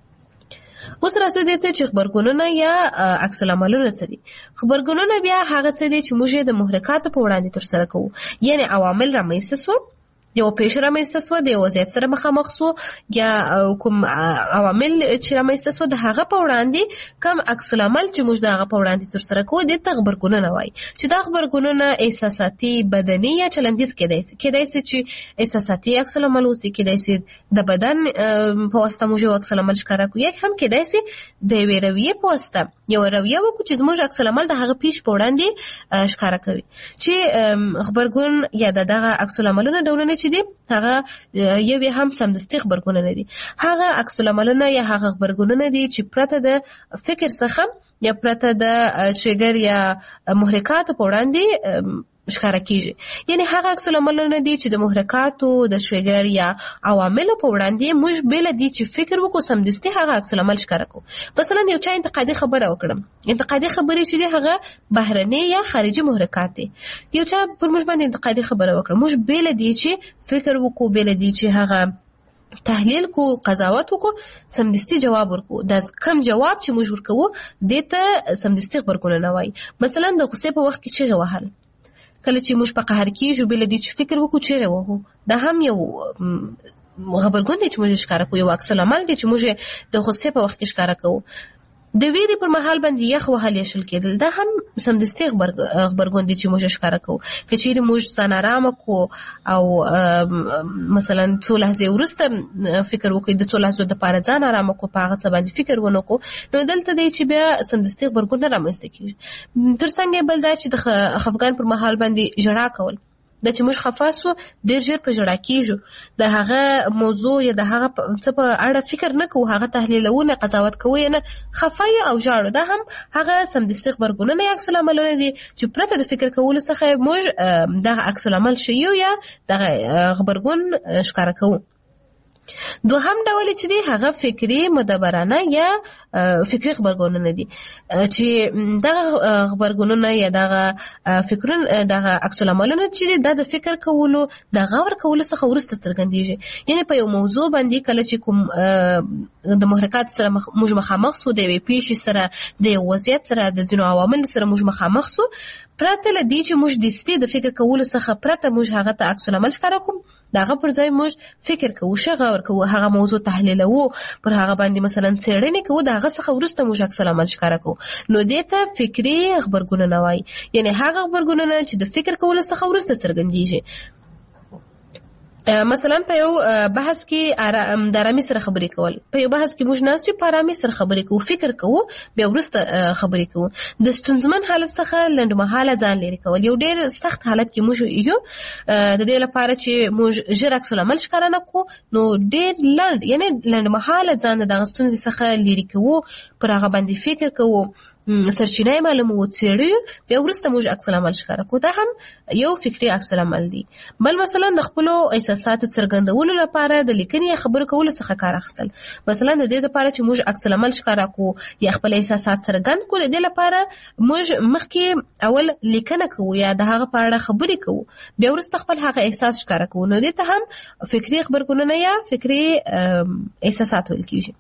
اوس راځو دې ته چې غبرګونونه یا عکس العملونه څه دي. غبرګونونه بیا هغه څه دي چې موږ د محرکاتو په وړاندې ترسره کوو، یعنی عوامل رامنځته شو، یو پیښه رامنځته شوه، د یو وضعیت سره مخامخ شو یا کوم عوامل چې رامنځته شوه د هغه په وړاندې کوم عکس العمل چې موږ د هغه په وړاندې ترسره کوو دې ته غبرګونونه وایي. چې دا غبرګونونه احساساتي، بدني یا چلندیز کېدای شي. کېدای شي چې احساساتي عکس العمل اوسي، کېدای شي د بدن په واسطه موږ یو عکس العمل ښکاره کوو، یا هم کېدای شي د یوې رویې په واسطه یو رویه وکړو چې زموږ عکس العمل د هغه پیښې په وړاندې ښکاره کوي. چې غبرګون یا د دغه عکس العملونه ډولونه چې دي هغه یو هم سمدستي غبرګونونه دي. هغه عکس العملونه یا هغه غبرګونونه دي چې پرته د فکر څخه یا پرته د ټریګر یا محرکاتو په وړاندې ښکاره کیږي. یعنی هغه عکس العملونه دي چې د محرکاتو، د ټریګر یا عواملو په وړاندې موږ بل دي چې فکر وکړو سمدستي هغه عکس العمل ښکاره کوو. مثلا یو چا انتقادي خبره وکړه، انتقادي خبرې چې دي هغه بهرني یا خارجي محرکات دي. یو چا پر موږ باندې انتقادي خبره وکړه، موږ بل دي چې فکر وکړو، بل دي چې هغه تحلیل کو، قضاوت وکړو، سمدستي جواب ورکو. دا کم جواب چې موږ ورکوو دې ته سمدستي غبرګونونه وایي. مثلا د غصې په وخت کې چیغې وهل، کله چې موږ په قهر کېږو بل دې چې فکر وکړو چیغې وهو، دا هم یو غبرګون دی چې موږ ښکاره کوو، یو عکس العمل دی چې موږ د غصې په وخت کې ښکاره کوو. د ویرې پر مهال باندې یخ وهل یا شل کېدل دا هم سمدستي غبرګون دی چې موږ ښکاره کوو. که چیرې موږ ځان ارامه کړو او مثلا څو لحظې وروسته فکر وکړو د څو لحظو دپاره ځان ارامه کړو، په هغه څه باندې فکر ونه کړو، نو دلته دی چې بیا سمدستي غبرګون نه رامنځته کېږي. تر څنګ بل دا چې د خفګان پر مهال باندې ژړا کول، دا چې موږ خفه سو ډېر ژر په ژړا کېږو، د هغه موضوع یا د هغه څه په اړه فکر نه کوو، هغه تحلیلوو نه، قضاوت کوو یې نه، خفه یو او ژاړو. دا هم هغه سمدستي غبرګونونه یا عکس العملونه دي چې پرته د فکر کولو څخه موږ دغه عکس العمل ښیو یا دغه غبرګون ښکاره کوو. دوهم ډول چې دی هغه فکري مدبرانه یا فکري غبرګونونه دي چې دغه غبرګونونه یا دغه فکرونه دغه عکس العملونه چې دی د فکر کولو د غور کولو څخه وروسته څرګندېږي. یعنی په یو موضوع باندې کله چې کوم د محرکات سره موږ مخامخ سو، د یوې پیښې سره، د یو وضعیت سره، د ځینو عواملو سره موږ مخامخ سو، پرته له دې چې موږ دستي د فکر کولو څخه پرته موږ هغه ته عکس العمل ښکاره کوو، د هغه پر ځای موږ فکر کوو، ښه غور کوو، هغه موضوع تحلیلوو، پر هغه باندې مثلا څېړنې کوو، د هغه څخه وروسته موږ عکس العمل ښکاره کوو، نو دې ته فکري غبرګونونه وایي. یعنې هغه غبرګونونه چې د فکر کولو څخه وروسته څرګندېږي. مثلا په یو بحث کې د آرامي سره خبرې کول، په یو بحث کې موږ ناست یو په آرامي سره خبرې کوو، فکر کوو، بیا وروسته خبرې کوو. د ستونزمن حالت څخه لنډمهاله ځان لرې کول، یو ډېر سخت حالت کې موږ یو د دې لپاره چې موږ ژر عکس العمل ښکاره نه کړو، نو ډېر لنډ یعنی لنډمهاله ځان د دغه ستونزې څخه لرې کوو، پر هغه باندې فکر کوو، سرچینه معلومو، څېړو، بیا وروسته موږ عکس العمل ښکاره کوو. دا هم یو فکري عکس العمل دی. بل مثلا د خپلو احساساتو څرګندولو لپاره د لیکنې یا خبرو کولو څخه کار اخیستل. مثلا د دې لپاره چې موږ عکس العمل ښکاره کوو یا خپل احساسات څرګند کوو، د دې لپاره موږ مخکې اول لیکنه کوو یا د هغه په اړه خبرې کوو، بیا وروسته خپل هغه احساس ښکاره کوو. نو دې ته هم فکري خبرګونونه یا فکري احساسات ویل کېږي.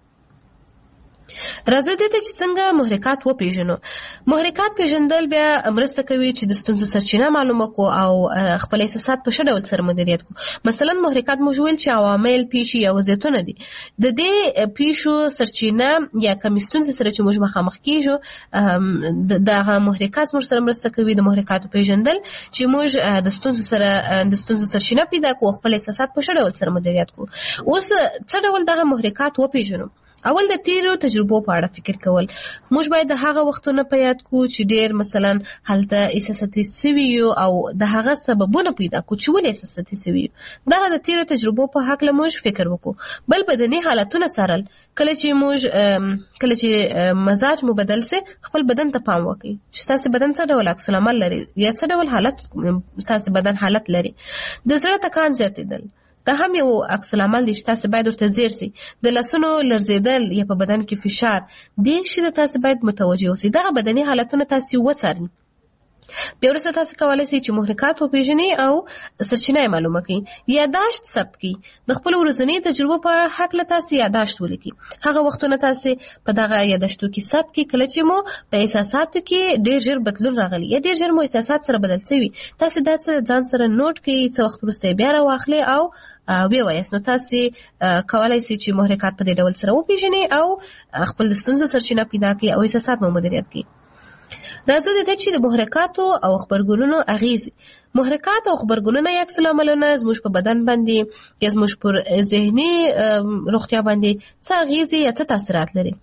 راځو دې ته چې څنګه محرکات وپېژنو. محرکات پېژندل بیا مرسته کوي چې د ستونزو سرچینه معلومه کړو او خپل احساسات په ښه ډول سره مدیریت کړو. مثلا محرکات موږ ویل چې عوامل، پیښې یا وضعیتونه دي. د دې پیښو سرچینه یا کومې ستونزې سره چې موږ مخامخ کېږو، دغه محرکات موږ سره مرسته کوي د محرکاتو پېژندل، چې موږ د ستونزو سره د ستونزو سرچینه پیدا کړو، خپل احساسات په ښه ډول سره مدیریت کړو. اوس څه ډول دغه محرکات وپېژنو؟ اول د تیرو تجربو په اړه فکر کول. موږ باید د هغه وختونو په یاد کو چې ډېر مثلا هلته احساساتي سوي یو او د هغه سببونه پیدا کو چې ولې احساساتي سوي یو. دغه د تیرو تجربو په هکله موږ فکر وکړو. بل بدني حالتونه څارل. کله چې موږ کله چې مزاج مو بدل سي، خپل بدن ته پام وکړئ چې تاسو بدن څه ډول عکس العمل لري یا څه ډول حالت تاسو بدن حالت لري. د زړه ټکان زیاتېدل دا هم یو عکس العمل دی چې تاسو باید ورته ځیر سئ. د لاسونو لرزېدل یا په بدن کې فشار، دې شي ته تاسو باید متوجه اوسئ. دغه بدني حالتونه تاسو وڅارئ. بیا وروسته تاسو کولی شئ چې محرکات وپېژنئ او سرچینه یې معلومه کړئ. یاداشت ثبت کړئ. د خپلو ورځنیو تجربو په هکله تاسو یاداشت ولیکئ. هغه وختونه تاسو په دغه یاداشتو کې ثبت کړئ کله چې مو په احساساتو کې ډېر ژر بدلون راغلی یا ډېر ژر مو احساسات سره بدل شوي. تاسو دا څه ځان سره نوٹ کړئ، څه وخت وروسته یې بیا راواخلئ او وی وایاست. نو تاسو کولای شئ چې محرکات په دې ډول سره وپېژنئ او خپل د ستونزو سرچینه پیدا کړئ او احساسات مو مدیریت کړئ. راځو د دې چې د محرکاتو او خبرګونونو اغیزې. محرکات او خبرګونونه یا عکس العملونه زموږ په بدن باندې یا زموږ پر ذهني روغتیا باندې څه اغیزې یا څه تاثیرات لري؟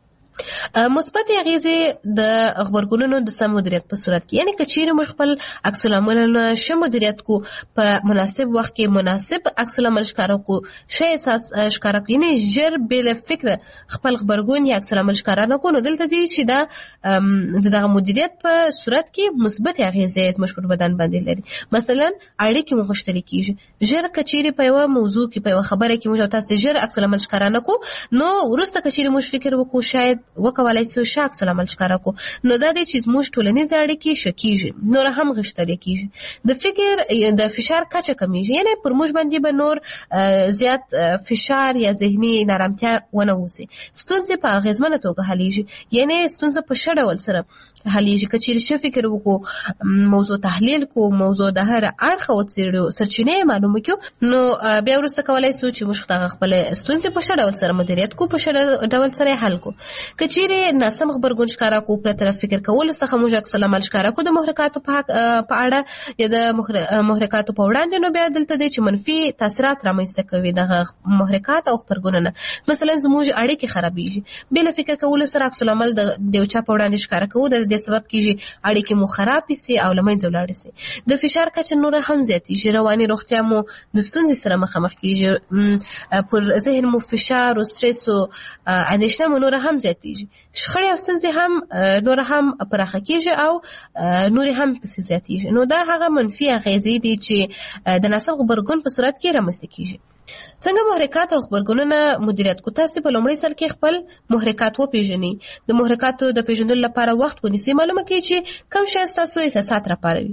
مثبت اغیزې د خبرګونونو د سم مدیریت په صورت کې، یعنی که چیرې موږ خپل عکس العملونه ښه مدیریت کو، په مناسب وخت کې مناسب عکس العمل ښکاره کو، ښه احساس ښکاره کو، یعنی ژر بې له فکره خپل خبرګون یا عکس العمل ښکاره نه کو، نو دلته دی چې دا د دغه مدیریت په صورت کې مثبت اغیزې زموږ پر بدن باندې لري. مثلا اړیکې مو غښتلې کېږي. ژر که چیرې په یوه موضوع کې په یوه خبره کې موږ تاسو ژر عکس العمل ښکاره نه کو، نو وروسته که چیرې موږ فکر وکړو شاید وکولای شو ښه عکس العمل ښکاره کو، نو دا دی چې زموږ ټولنیز اړیکې ښه کېږي، نور هم غښتلې کېږي. د فکر د فشار کچه کمیږي، یعنی پر موږ باندې به نور زیات فشار یا ذهني نارامتیا ونه اوسي. ستونزې په اغېزمنه توګه حلیږي، یعنی ستونزه په ښه ډول سره حلیږي. که چیرې ښه فکر وکړو، موضوع تحلیل کو، موضوع د هر اړخه وڅېړو، سرچینې یې معلومه کړو، نو بیا وروسته کولی شو چې موږ دغه خپلې ستونزې په ښه ډول سره مدیریت کو، په ښه ډول سره یې حل کو. که چیرې ناسم خبرګون ښکاره کو، پرته فکر کولو څخه موږ عکس العمل ښکاره کو د محرکاتو په اړه یا د محرکاتو په وړاندې، نو بیا دلته دی چې منفي تاثیرات رامنځته کوي دغه محرکات او خبرګونونه. مثلا زموږ اړیکې خرابېږي. بې له فکر کولو سره عکس العمل د یو چا په وړاندې ښکاره کوو، د دې سبب کېږي اړیکې مو خرابې سي او له منځه ولاړې سي. د فشار کچه نوره هم زیاتېږي. رواني روغتیا مو د ستونزې سره مخامخ کېږي. پر ذهن مو فشار او سترس او اندېښنه مو نوره هم زیاتېږي. شخړې او ستونزې هم نور هم پراخه کېږي او نور هم پسې زیاتېږي. نو دا هغه منفي اغېزې دي چې د ناسم غبرګون په صورت کې رامنځته کېږي. څنګه محرکات او خبرګونونه مدیریت کو؟ تاسو په لومړي سر کې خپل محرکات وپېژنئ. د محرکاتو د پېژندلو لپاره وخت ونیسئ. معلومه کړئ چې کوم شی ستاسو احساسات راپاروي.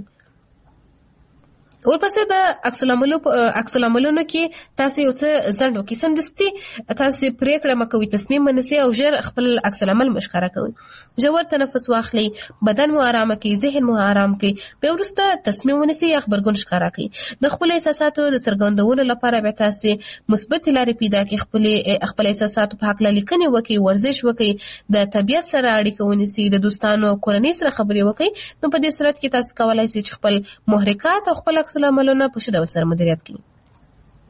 ورپسې د عکس العملو عکس العملونو کې تاسو یو څه ځنډ وکړئ. سمدستي تاسو پرېکړه مه کوئ، تصمیم ونیسئ او ژر خپل عکس العمل مو ښکاره کوئ. ژور تنفس واخلئ، بدن مو ارامه کړئ، ذهن مو ارام کړئ. بیا وروسته تصمیم ونیسئ یا خبرګون ښکاره کړئ. د خپلو احساساتو د څرګندولو لپاره بیا تاسو مثبت لارې پیدا کړئ. خپل خپل احساساتو په هکله لیکنې وکړئ، ورزش وکړئ، د طبیعت سره اړیکه ونیسئ، د دوستانو او کورنۍ سره خبرې وکړئ. نو په دې صورت کې تاسو کولی شئ چې خپل محرکات او خپل عکس العملونه په ښه ډول سره مدیریت کړئ.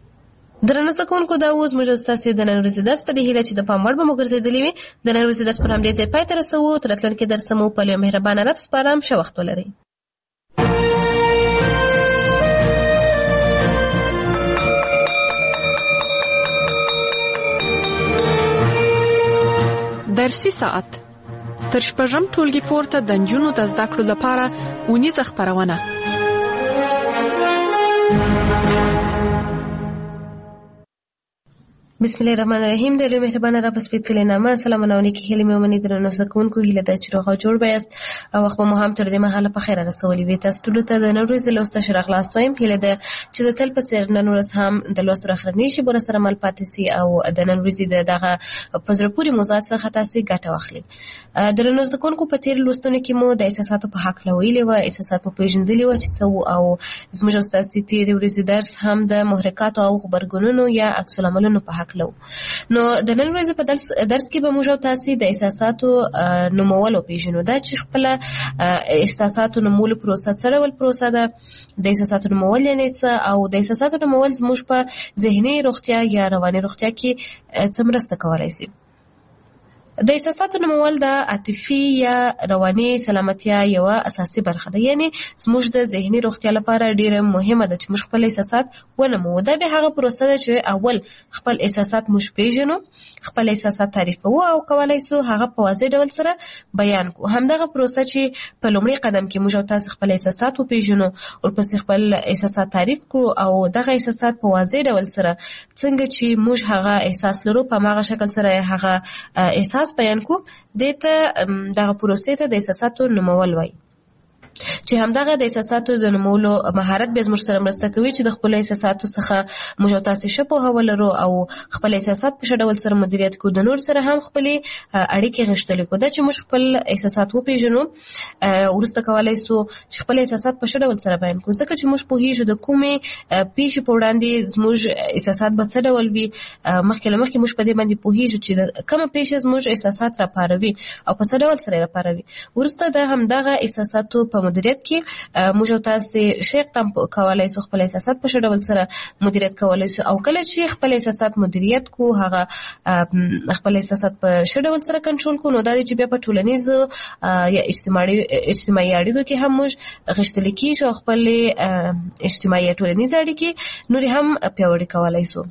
درنو زده کوونکو دا اوس موږ ستاسو د نن ورځې درس په دې هیله چې د پام وړ به مو ګرځېدلی وي. د نن ورځې درس پر همدې ځای پای ته رسوو. تر راتلونکي درس مو په لوی مهربانه رب سپارم. ښه وخت ولرئ. درسي ساعت تر شپږم ټولګي پورته د نجونو د زده کړو لپاره اونیزه خپرونه. بسم الله الرحمن الرحیم. د لوی مهربانه رب سپېڅلې نامه سلامونه او نیکې هیلې مې ومنئ. درنو زده کوونکو هیله ده چې روغ او جوړ به یاست او وخت مو هم تر دې مهاله په خیر رسولي وي. تاسو ټولو ته د نن ورځې لوست اشاره خلاص وایم. هیله ده چې د تل په څېر نن ورځ هم د لوست اخرنۍ شیبو سره مل پاتې سي او د نن ورځې د دغه په زړه پورې موضوعات څخه تاسو ګټه واخلئ. درنو زده کوونکو په تیر لوستونو کې مو د احساساتو په حق ویلي و، احساسات مو پیژندلي و چې څه او زموږ استاد تیر ورځې درس هم د محرکاتو او خبرګونونو یا عکس العملونو په حق لو. نو د نن ورځې په درس درس کې به موږ تاسو د احساساتو نومول پیژنو. دا چې خپل احساساتو نومول پروسه څه ډول پروسه ده، د احساساتو نومول یعنی څه او د احساساتو نومول زموږ په ذهني روغتیا یا رواني روغتیا کې څه مرسته کولای شي. د احساساتو نومول د عاطفي یا رواني سلامتیا یو اساسي برخه ده. یعنی زموږ د ذهني روغتیا لپاره ډیره مهمه ده چې موږ خپل احساسات ونمو. دا به هغه پروسه ده چې اول خپل احساسات موږ پیژنو، خپل احساسات تعریفو او کولای شو هغه په واضح ډول سره بیان کو. همدغه پروسه چې په لومړي قدم کې موږ تاسو خپل احساسات وپیژنو او پس خپل احساسات تعریف کړو او دغه احساسات په واضح ډول سره څنګه چې موږ هغه احساس لرو په هغه شکل سره هغه احساس بیان کو. دته دغه پروسې ته د احساساتو نومول وایي چې همدغه د احساساتو د نومولو مهارت به زموږ سره مرسته کوي چې د خپل احساساتو څخه موږ تاسو شپه هولرو او خپل احساسات په ډول سره مدیریت کو. د نور سره هم خپل اړیکې غښتلې کو. دا چې موږ خپل احساسات وپیژنو ورسته کولای شو چې خپل احساسات په ډول سره بیان کو. ځکه چې موږ په هیڅ د کومې پیښې په وړاندې زموږ احساسات به څه ډول وي، مخکې له مخکې موږ په دې باندې په هیڅ چې د کومه پیښه زموږ احساسات را پاروي او په څه ډول سره را پاروي. ورسته د همدغه احساساتو په مدیریت کې موږ تاسو شیخ تم کولای شو خپل احساسات په ډول سره مدیریت کولای شو او کله چې خپل احساسات مدیریت کو هغه خپل احساسات په ډول سره کنټرول کو. نو دا چې بیا په ټولنیز یا اجتماعي اجتماعي اړیکو کې هم موږ غښتل کیږو، خپل اجتماعي ټولنیز اړیکې نور هم پیاوړي کولای شو.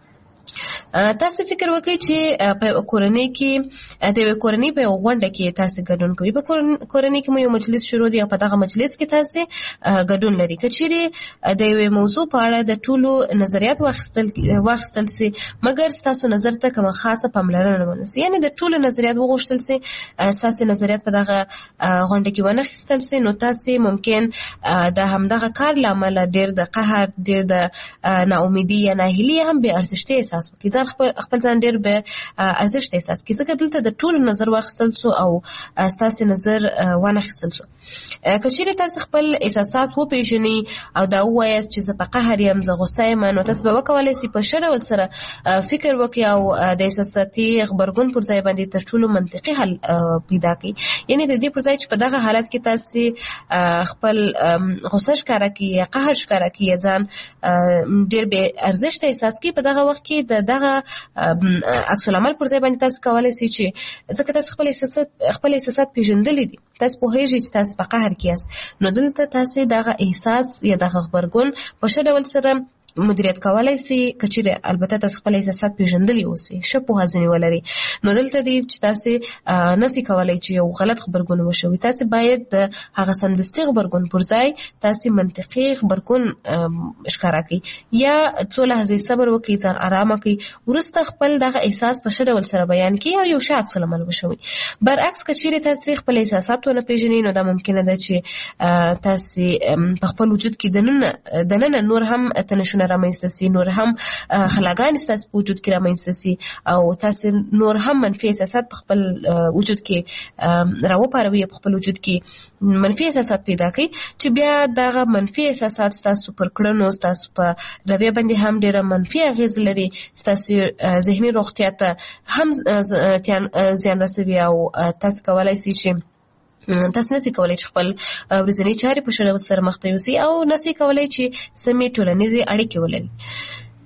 تاسو فکر وکړئ چې په کورنۍ کې د کورنۍ په غونډه کې تاسو ګډون کوئ. په کورنۍ کې مو یو مجلس شروع دی او په دغه مجلس کې تاسو ګډون لري. کچېرې د یو موضوع په اړه د ټولو نظریات واخیستل واخیستل سي مګر تاسو نظر ته کومه خاصه پاملرنه ونیسئ، یعنی د ټولو نظریات وغوښتل سي، تاسو نظریات په دغه غونډه کې ونه اخیستل سي، نو تاسو ممکن د همدغه کار لامل ډېر د قهر، ډېر د ناامیدي یا ناهیلي هم به ارزښت احساس وکړي. خپل خپل ځان ډېر به ارزښت احساس کړي ځکه دلته د ټولو نظر واخیستل سو او ستاسو نظر وانه اخیستل سو. که چیرې تاسو خپل احساسات وپیژنئ او دا ووایاست چې زه په قهر یم، زه غوسه یم، نو تاسو به وکولای شئ په ښه ډول سره فکر وکړئ او د احساساتي غبرګون پر ځای باندې تر ټولو منطقي حل پیدا کړئ. یعنی د دې پر ځای چې په دغه حالت کې تاسو خپل غوسه ښکاره کړئ یا قهر ښکاره کړئ، ځان ډېر بې ارزښته احساس کړئ، په دغه وخت کې د دغه عکس العمل پر ځای باندې تاسو کولای شئ چې ځکه تاسو خپل احساسات خپل احساسات پیژندلې دي، تاسو په هیڅ چې تاسو په قهر کې یاست، نو دلته تاسو دغه احساس یا دغه خبرګون په ښه ډول سره مدیریت کولای شي. کچېرې البته تاسو خپل احساسات پیژندلې اوسئ، ښه پوهه ځنې ولرئ، نو دلته دی چې تاسو نسئ کولای چې یو غلط خبرګون وشوي. تاسو باید د هغه سمدستي خبرګون پر ځای تاسو منطقي خبرګون ښکاره کړئ یا څو لحظې صبر وکړئ، ځان آرامه کړئ، وروسته خپل دغه احساس په ښه ډول سره بیان کړئ او یو ښه عکس العمل وشوي. برعکس کچېرې تاسو خپل احساسات ونه پیژنئ، نو دا ممکنه ده چې تاسو په خپل وجود کې دننه دننه نور هم تنشونه رامنځته سي، نور هم خلاګانې ستاسو په وجود کې رامنځته سي او تاسو نور هم منفي احساسات په خپل وجود کې راوپاروي، په خپل وجود کې منفي احساسات پیدا کوي چې بیا دغه منفي احساسات ستاسو پر کړنو، ستاسو په رویه باندې هم ډېره منفي اغېز لري، ستاسو ذهني روغتیا ته هم زیان رسوي او تاسو کولای شئ چې تاسو نسئ کولای چې خپل ورځنی چارې په ښه ډول سره مخته یوسئ او نسئ کولای چې سمې ټولنیزې اړیکې ولرئ.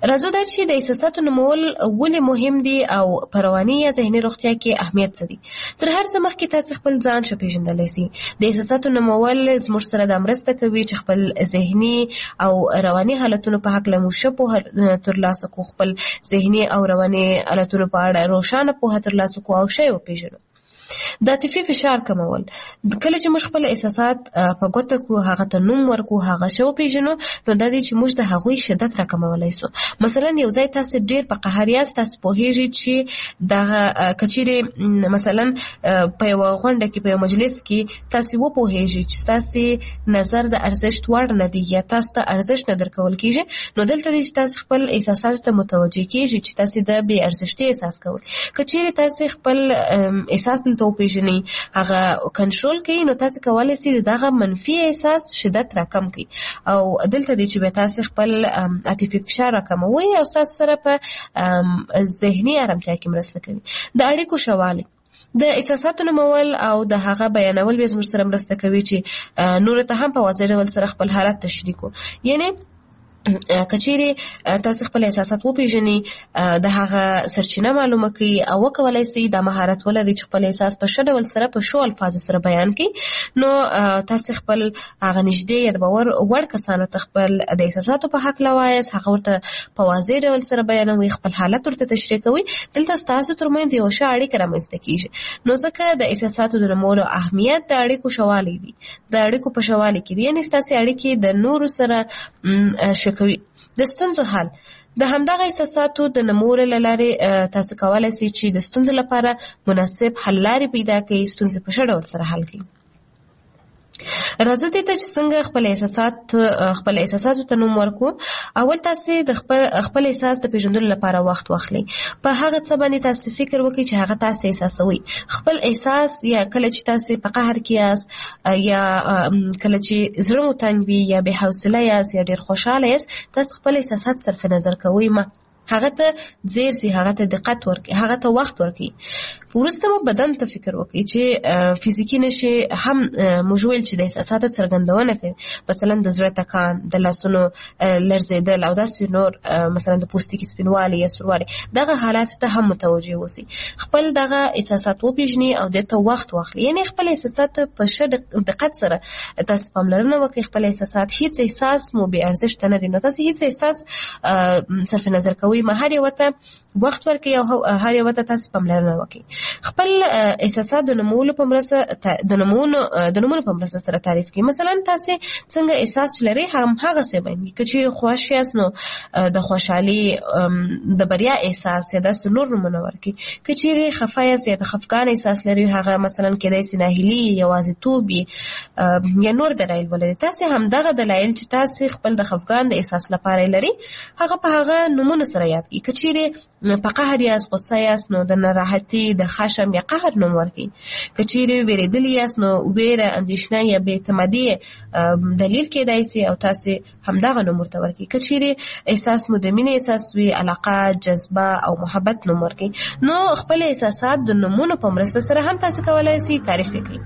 راځو دا چې د احساساتو نومول ولې مهم دي او په رواني یا ذهني روغتیا کې اهمیت څه دي. تر هر څه مخکې تاسو خپل ځان ښه پېژندلی سئ. د احساساتو نومول زموږ سره دا مرسته کوي چې خپل ذهني او رواني حالتونو په هکله مو ښه پوهه ترلاسه کړو، خپل ذهني او رواني حالتونو په اړه روښانه پوهه ترلاسه کړو او ښه یې وپېژنو. د عاطفي فشار کمول، کله چې موږ خپل احساسات په ګوته کړو، هغه ته نوم ورکړو، هغه ښه وپېژنو، نو دا دی چې موږ د هغوی شدت راکمولی سو. مثلا یو ځای تاسو ډېر په قهر یاست، تاسو پوهېږئ چې دغه که چیرې مثلا په یوه غونډه کې په یو مجلس کې تاسو وپوهېږئ چې ستاسې نظر د ارزښت وړ نه دی یا تاسو ته ارزښت نه درکول کېږي، نو دلته دی چې تاسو خپل احساساتو ته متوجه کېږئ چې تاسو د بې ارزښتۍ احساس کوئ. که چیرې تاسو خپل احساس دلته وپېژنئ، هغه کنټرول کوي، نو تاسو کولی سئ دغه منفي احساس شدت راکم کړئ او دلته دی چې بیا تاسو خپل عاطفي فشار راکموئ او تاسو سره په ذهني ارامتیا کې مرسته کوي. د اړیکو ښه والی، د احساساتو نومول او د هغه بیانول بیا زموږ سره مرسته کوي چې نورو ته هم په واضح ډول سره خپل حالت تشریح کړو. یعنی که چیرې تاسو خپل احساسات وپېژنئ، د هغه سرچینه معلومه کړئ او وکولی سئ دا مهارت ولرئ چې خپل احساس په ښه ډول سره په ښو الفاظو سره بیان کړئ، نو تاسو خپل هغه نږدې یا د باور وړ کسانو ته خپل د احساساتو په هکله وایاست، هغه ورته په واضح ډول سره بیانوئ، خپل حالت ورته تشریح کوئ. دلته ستاسو ترمنځ یوه ښه اړیکه رامنځته کېږي. نو ځکه د احساساتو د نومولو اهمیت د اړیکو ښه والی دی، د اړیکو په ښه والي کې دی، یعنې ستاسې اړیکې د نورو سره ښه کوي. د ستونزو حل، د همدغه احساساتو د نومولو له لارې تاسو کولی سئ چې د ستونزو لپاره مناسب حل لارې پیدا کړئ، ستونزې په ښه ډول سره حل کړئ. راځو دې ته چې څنګه خپل احساسات خپل احساساتو ته نوم ورکړو. اول تاسو د خپل خپل احساس د پیژندلو لپاره وخت واخلئ. په هغه څه باندې تاسو فکر وکړئ چې هغه تاسو احساسوي. خپل احساس یا کله چې تاسو په قهر کې یاست یا کله چې زړه مو تنګ وي یا بې حوصله یاست یا ډېر خوشحاله یاست، تاسو خپل احساسات صرف نظر کوئ مه. هغه ته ځیر سي، هغه ته دقت ورکړي، هغه ته وخت ورکړي. وروسته مو بدن ته فکر وکړي چې فزیکي نشي هم موږ ویل چې د احساساتو څرګندونه کوي، مثلا د زړه ټکان، د لاسونو لړزېدل او داسې نور، مثلا د پوستکي سپینوالی یا سوروالی، دغه حالاتو ته هم متوجه اوسئ. خپل دغه احساسات وپېژنئ او دې ته وخت واخلئ. یعنې خپل احساسات په ښه دقت سره تاسو پاملرنه وکړئ. خپل احساسات، هیڅ احساس مو بې ارزښته نه دی، نو تاسو هیڅ احساس صرف نظر کوئ مه، هر یوه ته وخت ورکړئ او هر یوه ته تاسو پاملرنه وکړئ. خپل احساسات د نومولو په مرسته د نومونو د نومونو په مرسته سره تعریف کړئ. مثلا تاسو څنګه احساس لرئ هم هغسې بیان کړئ. که چیرې خوښ یاست نو د خوشحالي، د بریا احساس یا داسې نور نومونه ورکړئ. که چیرې خفه یاست یا د خفګان احساس لرئ، هغه مثلا کیدای سي ناهیلي، یوازیتوب یا نور دلایل ولري. تاسو همدغه دلایل چې تاسو خپل د خفګان د احساس لپاره لرئ، هغه په هغه نومونو سره یاد کړئ. که چیرې په قهر یاست، غصه یاست، نو د ناراحتي، د خشم یا قهر نوم ورکړئ. که چیرې وېرېدلي یاست، نو ویره، اندېښنه یا بې اعتمادي دلیل کېدای سي او تاسو همدغه نوم ورته ورکړئ. که چیرې احساس مو د مینې احساس وي، علاقه، جذبه او محبت نوم ورکړئ. نو خپل احساسات د نومونو په مرسته سره هم تاسو کولی سئ تعریف کړئ.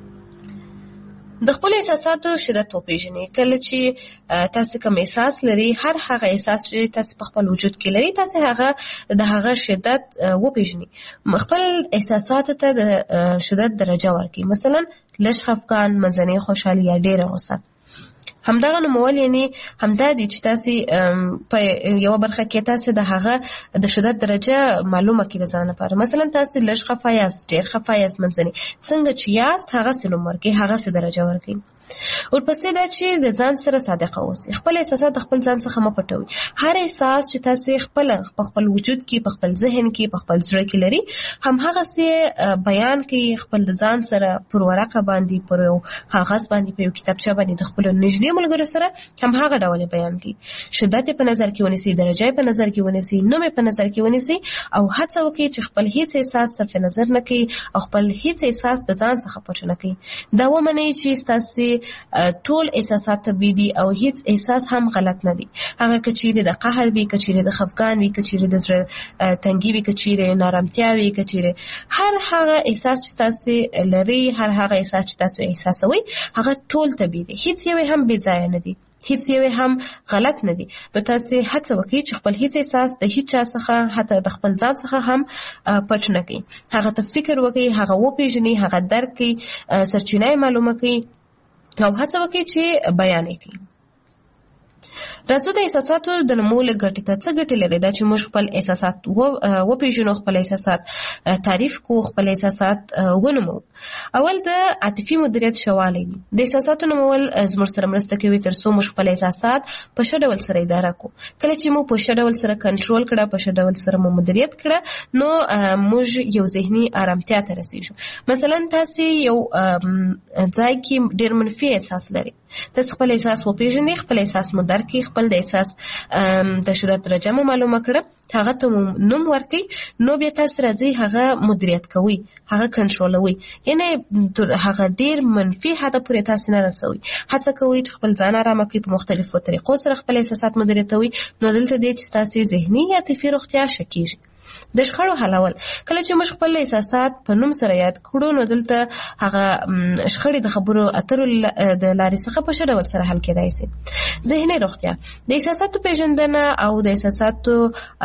د خپل احساساتو شدت وپېژنئ. کله چې تاسو کوم احساس لرئ، هر هغه احساس چې تاسو په خپل وجود کې لرئ، تاسو هغه د هغه شدت وپېژنئ. خپل احساساتو ته د شدت درجه ورکړئ. مثلا لږ خفګان، منځنۍ خوشحالي یا ډېره غوسه. همدغه نومول یعنی همدا دي چې تاسو په یو برخه کې تاسو د هغه د شدت درجه معلومه کړئ ځان لپاره. مثلا تاسو لږ خفه یاست، ډېر خفه یاست، منځنۍ، څنګه چې یاست هغه سه نوم ورکړئ، هغه سه درجه ورکړئ. ورپسې دا چې د ځان سره صادقه اوسئ. خپل احساسات د خپل ځان څخه مه پټوئ. هر احساس چې تاسو خپل په خپل وجود کې، په خپل ذهن کې، په خپل زړه کې لري، همهغسې بیان کړئ. خپل د ځان سره پر ورقه باندې، پر یو کاغذ باندې، په یو کتابچه باندې د خپلو نږدې ملګرو سره همهغه ډول بیان کړئ. شدت په نظر کې ونیسئ، درجه په نظر کې ونیسئ، نوم په نظر کې ونیسئ او هڅه وکړئ چې خپل هیڅ احساس صرف نظر نه کړئ او خپل هیڅ احساس د ځان څخه پټ نه کړئ. دا ومنئ چې ستاسو ټول احساسات طبیعي دي او هیڅ احساس هم غلط نه دي. هغه که چیرې د قهر وي، که چیرې د خفګان وي، که چیرې د زړه تنګي وي، که چیرې نارامتیا وي، که چیرې هر هغه احساس چې تاسو لرئ، هر هغه احساس چې تاسو احساسوئ، هغه ټول طبیعي دي. هیڅ یو هم بې ځایه نه دي. هیڅ یو هم غلط نه دي. نو تاسو هڅه وکړئ چې خپل هیڅ احساس د هیڅ چا څخه حتی د خپل ځان څخه هم پټ نه کړئ. هغه ته فکر وکړئ، هغه وپېژنئ، هغه درک کړئ، سرچینه یې معلومه کړئ او هڅه وکړئ چې بیان یې کړئ. راځو د احساساتو د نومولو ګټې ته. څه ګټې لري دا چې موږ خپل احساسات وپېژنو، خپل احساسات تعریف کړو، خپل احساسات ونومو. اول د عاطفي مدیریت ښه والی دی. د احساساتو نومول زموږ سره مرسته کوي تر څو موږ خپل احساسات په ښه ډول سره اداره کړو. کله چې موږ په ښه ډول سره کنټرول کړه، په ښه ډول سره مو مدیریت کړه، نو موږ یو ذهني آرامتیا ته رسیږو. مثلا تاسو یو ځای کې ډېر منفي احساس لري، تاسو خپل احساس وپېژنئ، خپل احساس مو درک کړئ، خپل د احساس د شدت درجه مو معلومه کړه، هغه ته نوم ورکړئ، نو بیا تاسو راځئ هغه مدیریت کوئ، هغه کنټرولوئ. یعنی هغه ډیر منفي حد پورې تاسو نه رسوي. هڅه کوئ چې خپل ځان آرامه کړئ، په مختلفو طریقو سره خپل احساسات مدیریتوي. نو دلته دی چې تاسو ذهني یا عاطفي روغتیا ښه کیږي. د شخړو حلول. کله چې موږ خپل احساسات په نوم سره یاد کړو، نو دلته هغه شخړې د خبرو اترو د لارې څخه په ښه ډول سره حل کېدای شي. ذهني روغتیا. د احساساتو پیژندنه او د احساساتو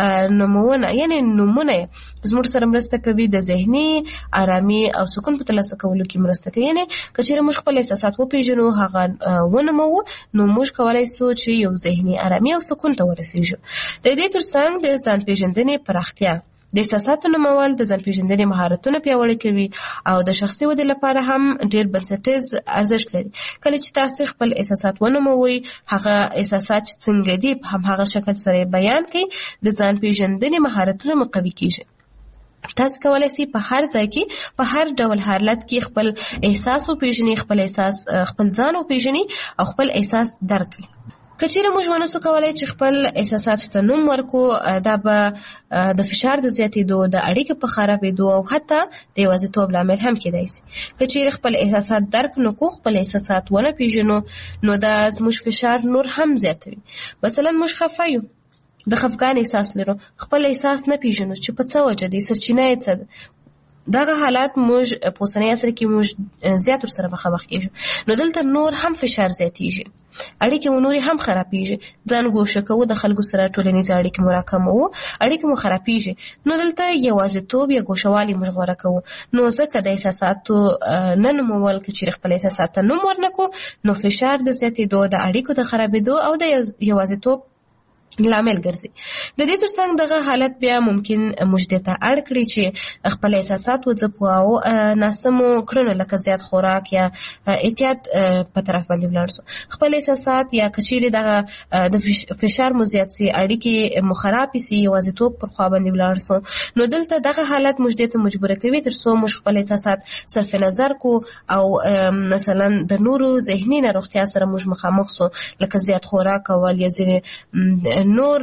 نومونه یعنی نومونه زموږ سره مرسته کوي د ذهني آرامي او سکون په ترلاسه کولو کې مرسته کوي. یعنی که چېرې موږ خپل احساسات وپېژنو، هغه ونوموو، نو موږ کولی شو چې یو ذهني آرامي او سکون ته ورسېږو. د دې ترڅنګ د ځان پیژندنې پراختیا. د احساساتو نومول د ځان پیژندنې مهارتونه پیاوړي کوي او د شخصي ودې لپاره هم ډېر بنسټیز ارزښت لري. کله چې تاسو خپل احساسات ونوموئ، هغه احساسات چې څنګه دي په هماغه شکل سره بیان کړئ، د ځان پیژندنې مهارتونه مو قوي کیږي. تاسو کولای شئ په هر ځای کې په هر ډول حالت کې خپل احساس وپېژنئ، خپل احساس خپل ځان وپېژنئ او خپل احساس درک کړئ. که چېرې موږ ونسو کولی چې خپل احساساتو ته نوم ورکړو، دا به د فشار د زیاتېدو، د اړیکو په خرابېدو او حتی د یوازیتوب لامل هم کېدای شي. که چېرې خپل احساسات درک نه کړو، خپل احساسات ونه پېژنو، نو دا زموږ فشار نور هم زیاتوي. مثلا موږ خفه یو، د خفګان احساس لرو، خپل احساس نه پېژنو چې په څه وجه دی، سرچینه یې څه ده. دغه حالات موږ په اوسني عصر کې موږ زیات ورسره مخامخ کېږو. نو دلته نور هم فشار زیاتېږي، اړیکې مو نورې هم خرابېږي. ځان ګوښه کوو، د خلکو سره ټولنیزې اړیکې مو راکموو، اړیکې مو خرابېږي. نو دلته یوازیتوب یا ګوښهوالي موږ غوره کوو. نو ځکه د احساساتو نه نومول، که چېرې خپل احساسات ته نوم ورنکړو، نو فشار د زیاتېدو، د اړیکو د خرابېدو او د یوازیتوب لامل ګرځي. د دې ترڅنګ دغه حالت بیا ممکن موږ دې ته اړ کړي چې خپل احساسات وځپو او ناسمو کړنو لکه زیات خوراک یا احتیاط په طرف باندې ولاړ شو. خپل احساسات یا که چېرې دغه د فشار مو زیات سي، اړیکې مو خرابې سي، یوازیتوب پر خوا باندې ولاړ شو، نو دلته دغه حالت موږ دې ته مجبوره کوي تر څو موږ خپل احساسات صرف نظر کو او مثلا د نورو ذهني ناروغتیا سره موږ مخامخ شو، لکه زیات خوراک کول یا ځینې نور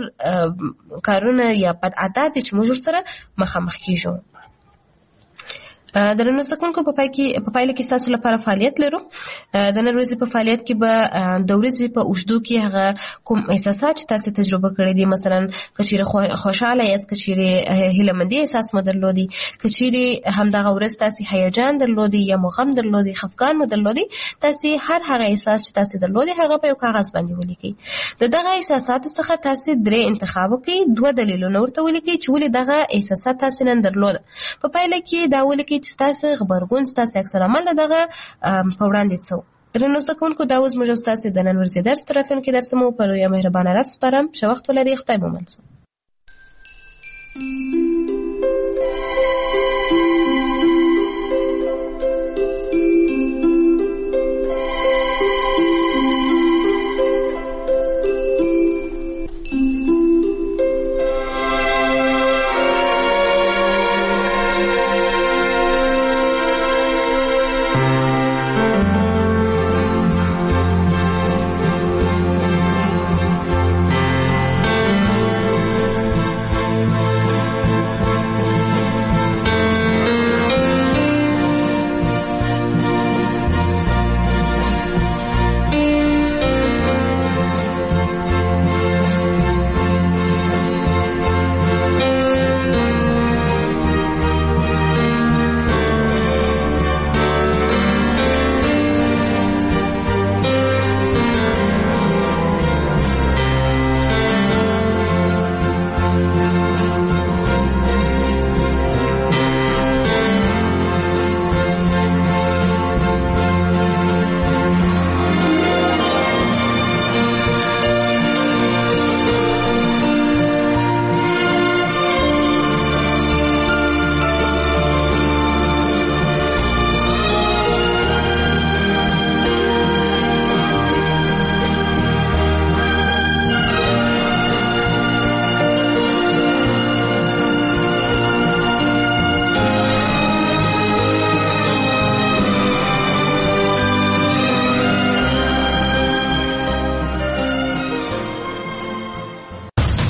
کارونه یا بد عادت چې موږ سره مخامخ کیږو. د نن زده کوونکو په پای کې په پایله کې تاسو لپاره فعالیت لرو. د نن ورځې په فعالیت کې به د ورځې په اوږدو کې هغه کوم احساسات چې تاسو تجربه کړی دي، مثلا که چېرې خوشحاله یاست، که چېرې هیلهمندي احساس مو درلودي، که چېرې همدغه ورځ تاسو هیجان درلودي یا مو غم درلودي، خفګان مو درلودي، تاسو هر هغه احساس چې تاسو درلودي هغه په یو کاغذ باندې ولیکئ. د دغه احساساتو څخه تاسو درې انتخاب وکړئ، دوه دلیلونه ورته ولیکئ چې ولې دغه احساسات تاسو نن درلوده. په پایله کې دا ولیکئ چې تاسو غبرګون، تاسو عکس العمل دغه په وړاندې څه. درنو زده کوونکو، دا اوس موږ ستاسو د نن ورځې درس تر راتلونکي درس مو په لویه مهربانه رب سپارم. ښه وخت ولرئ. خدای مو منصور.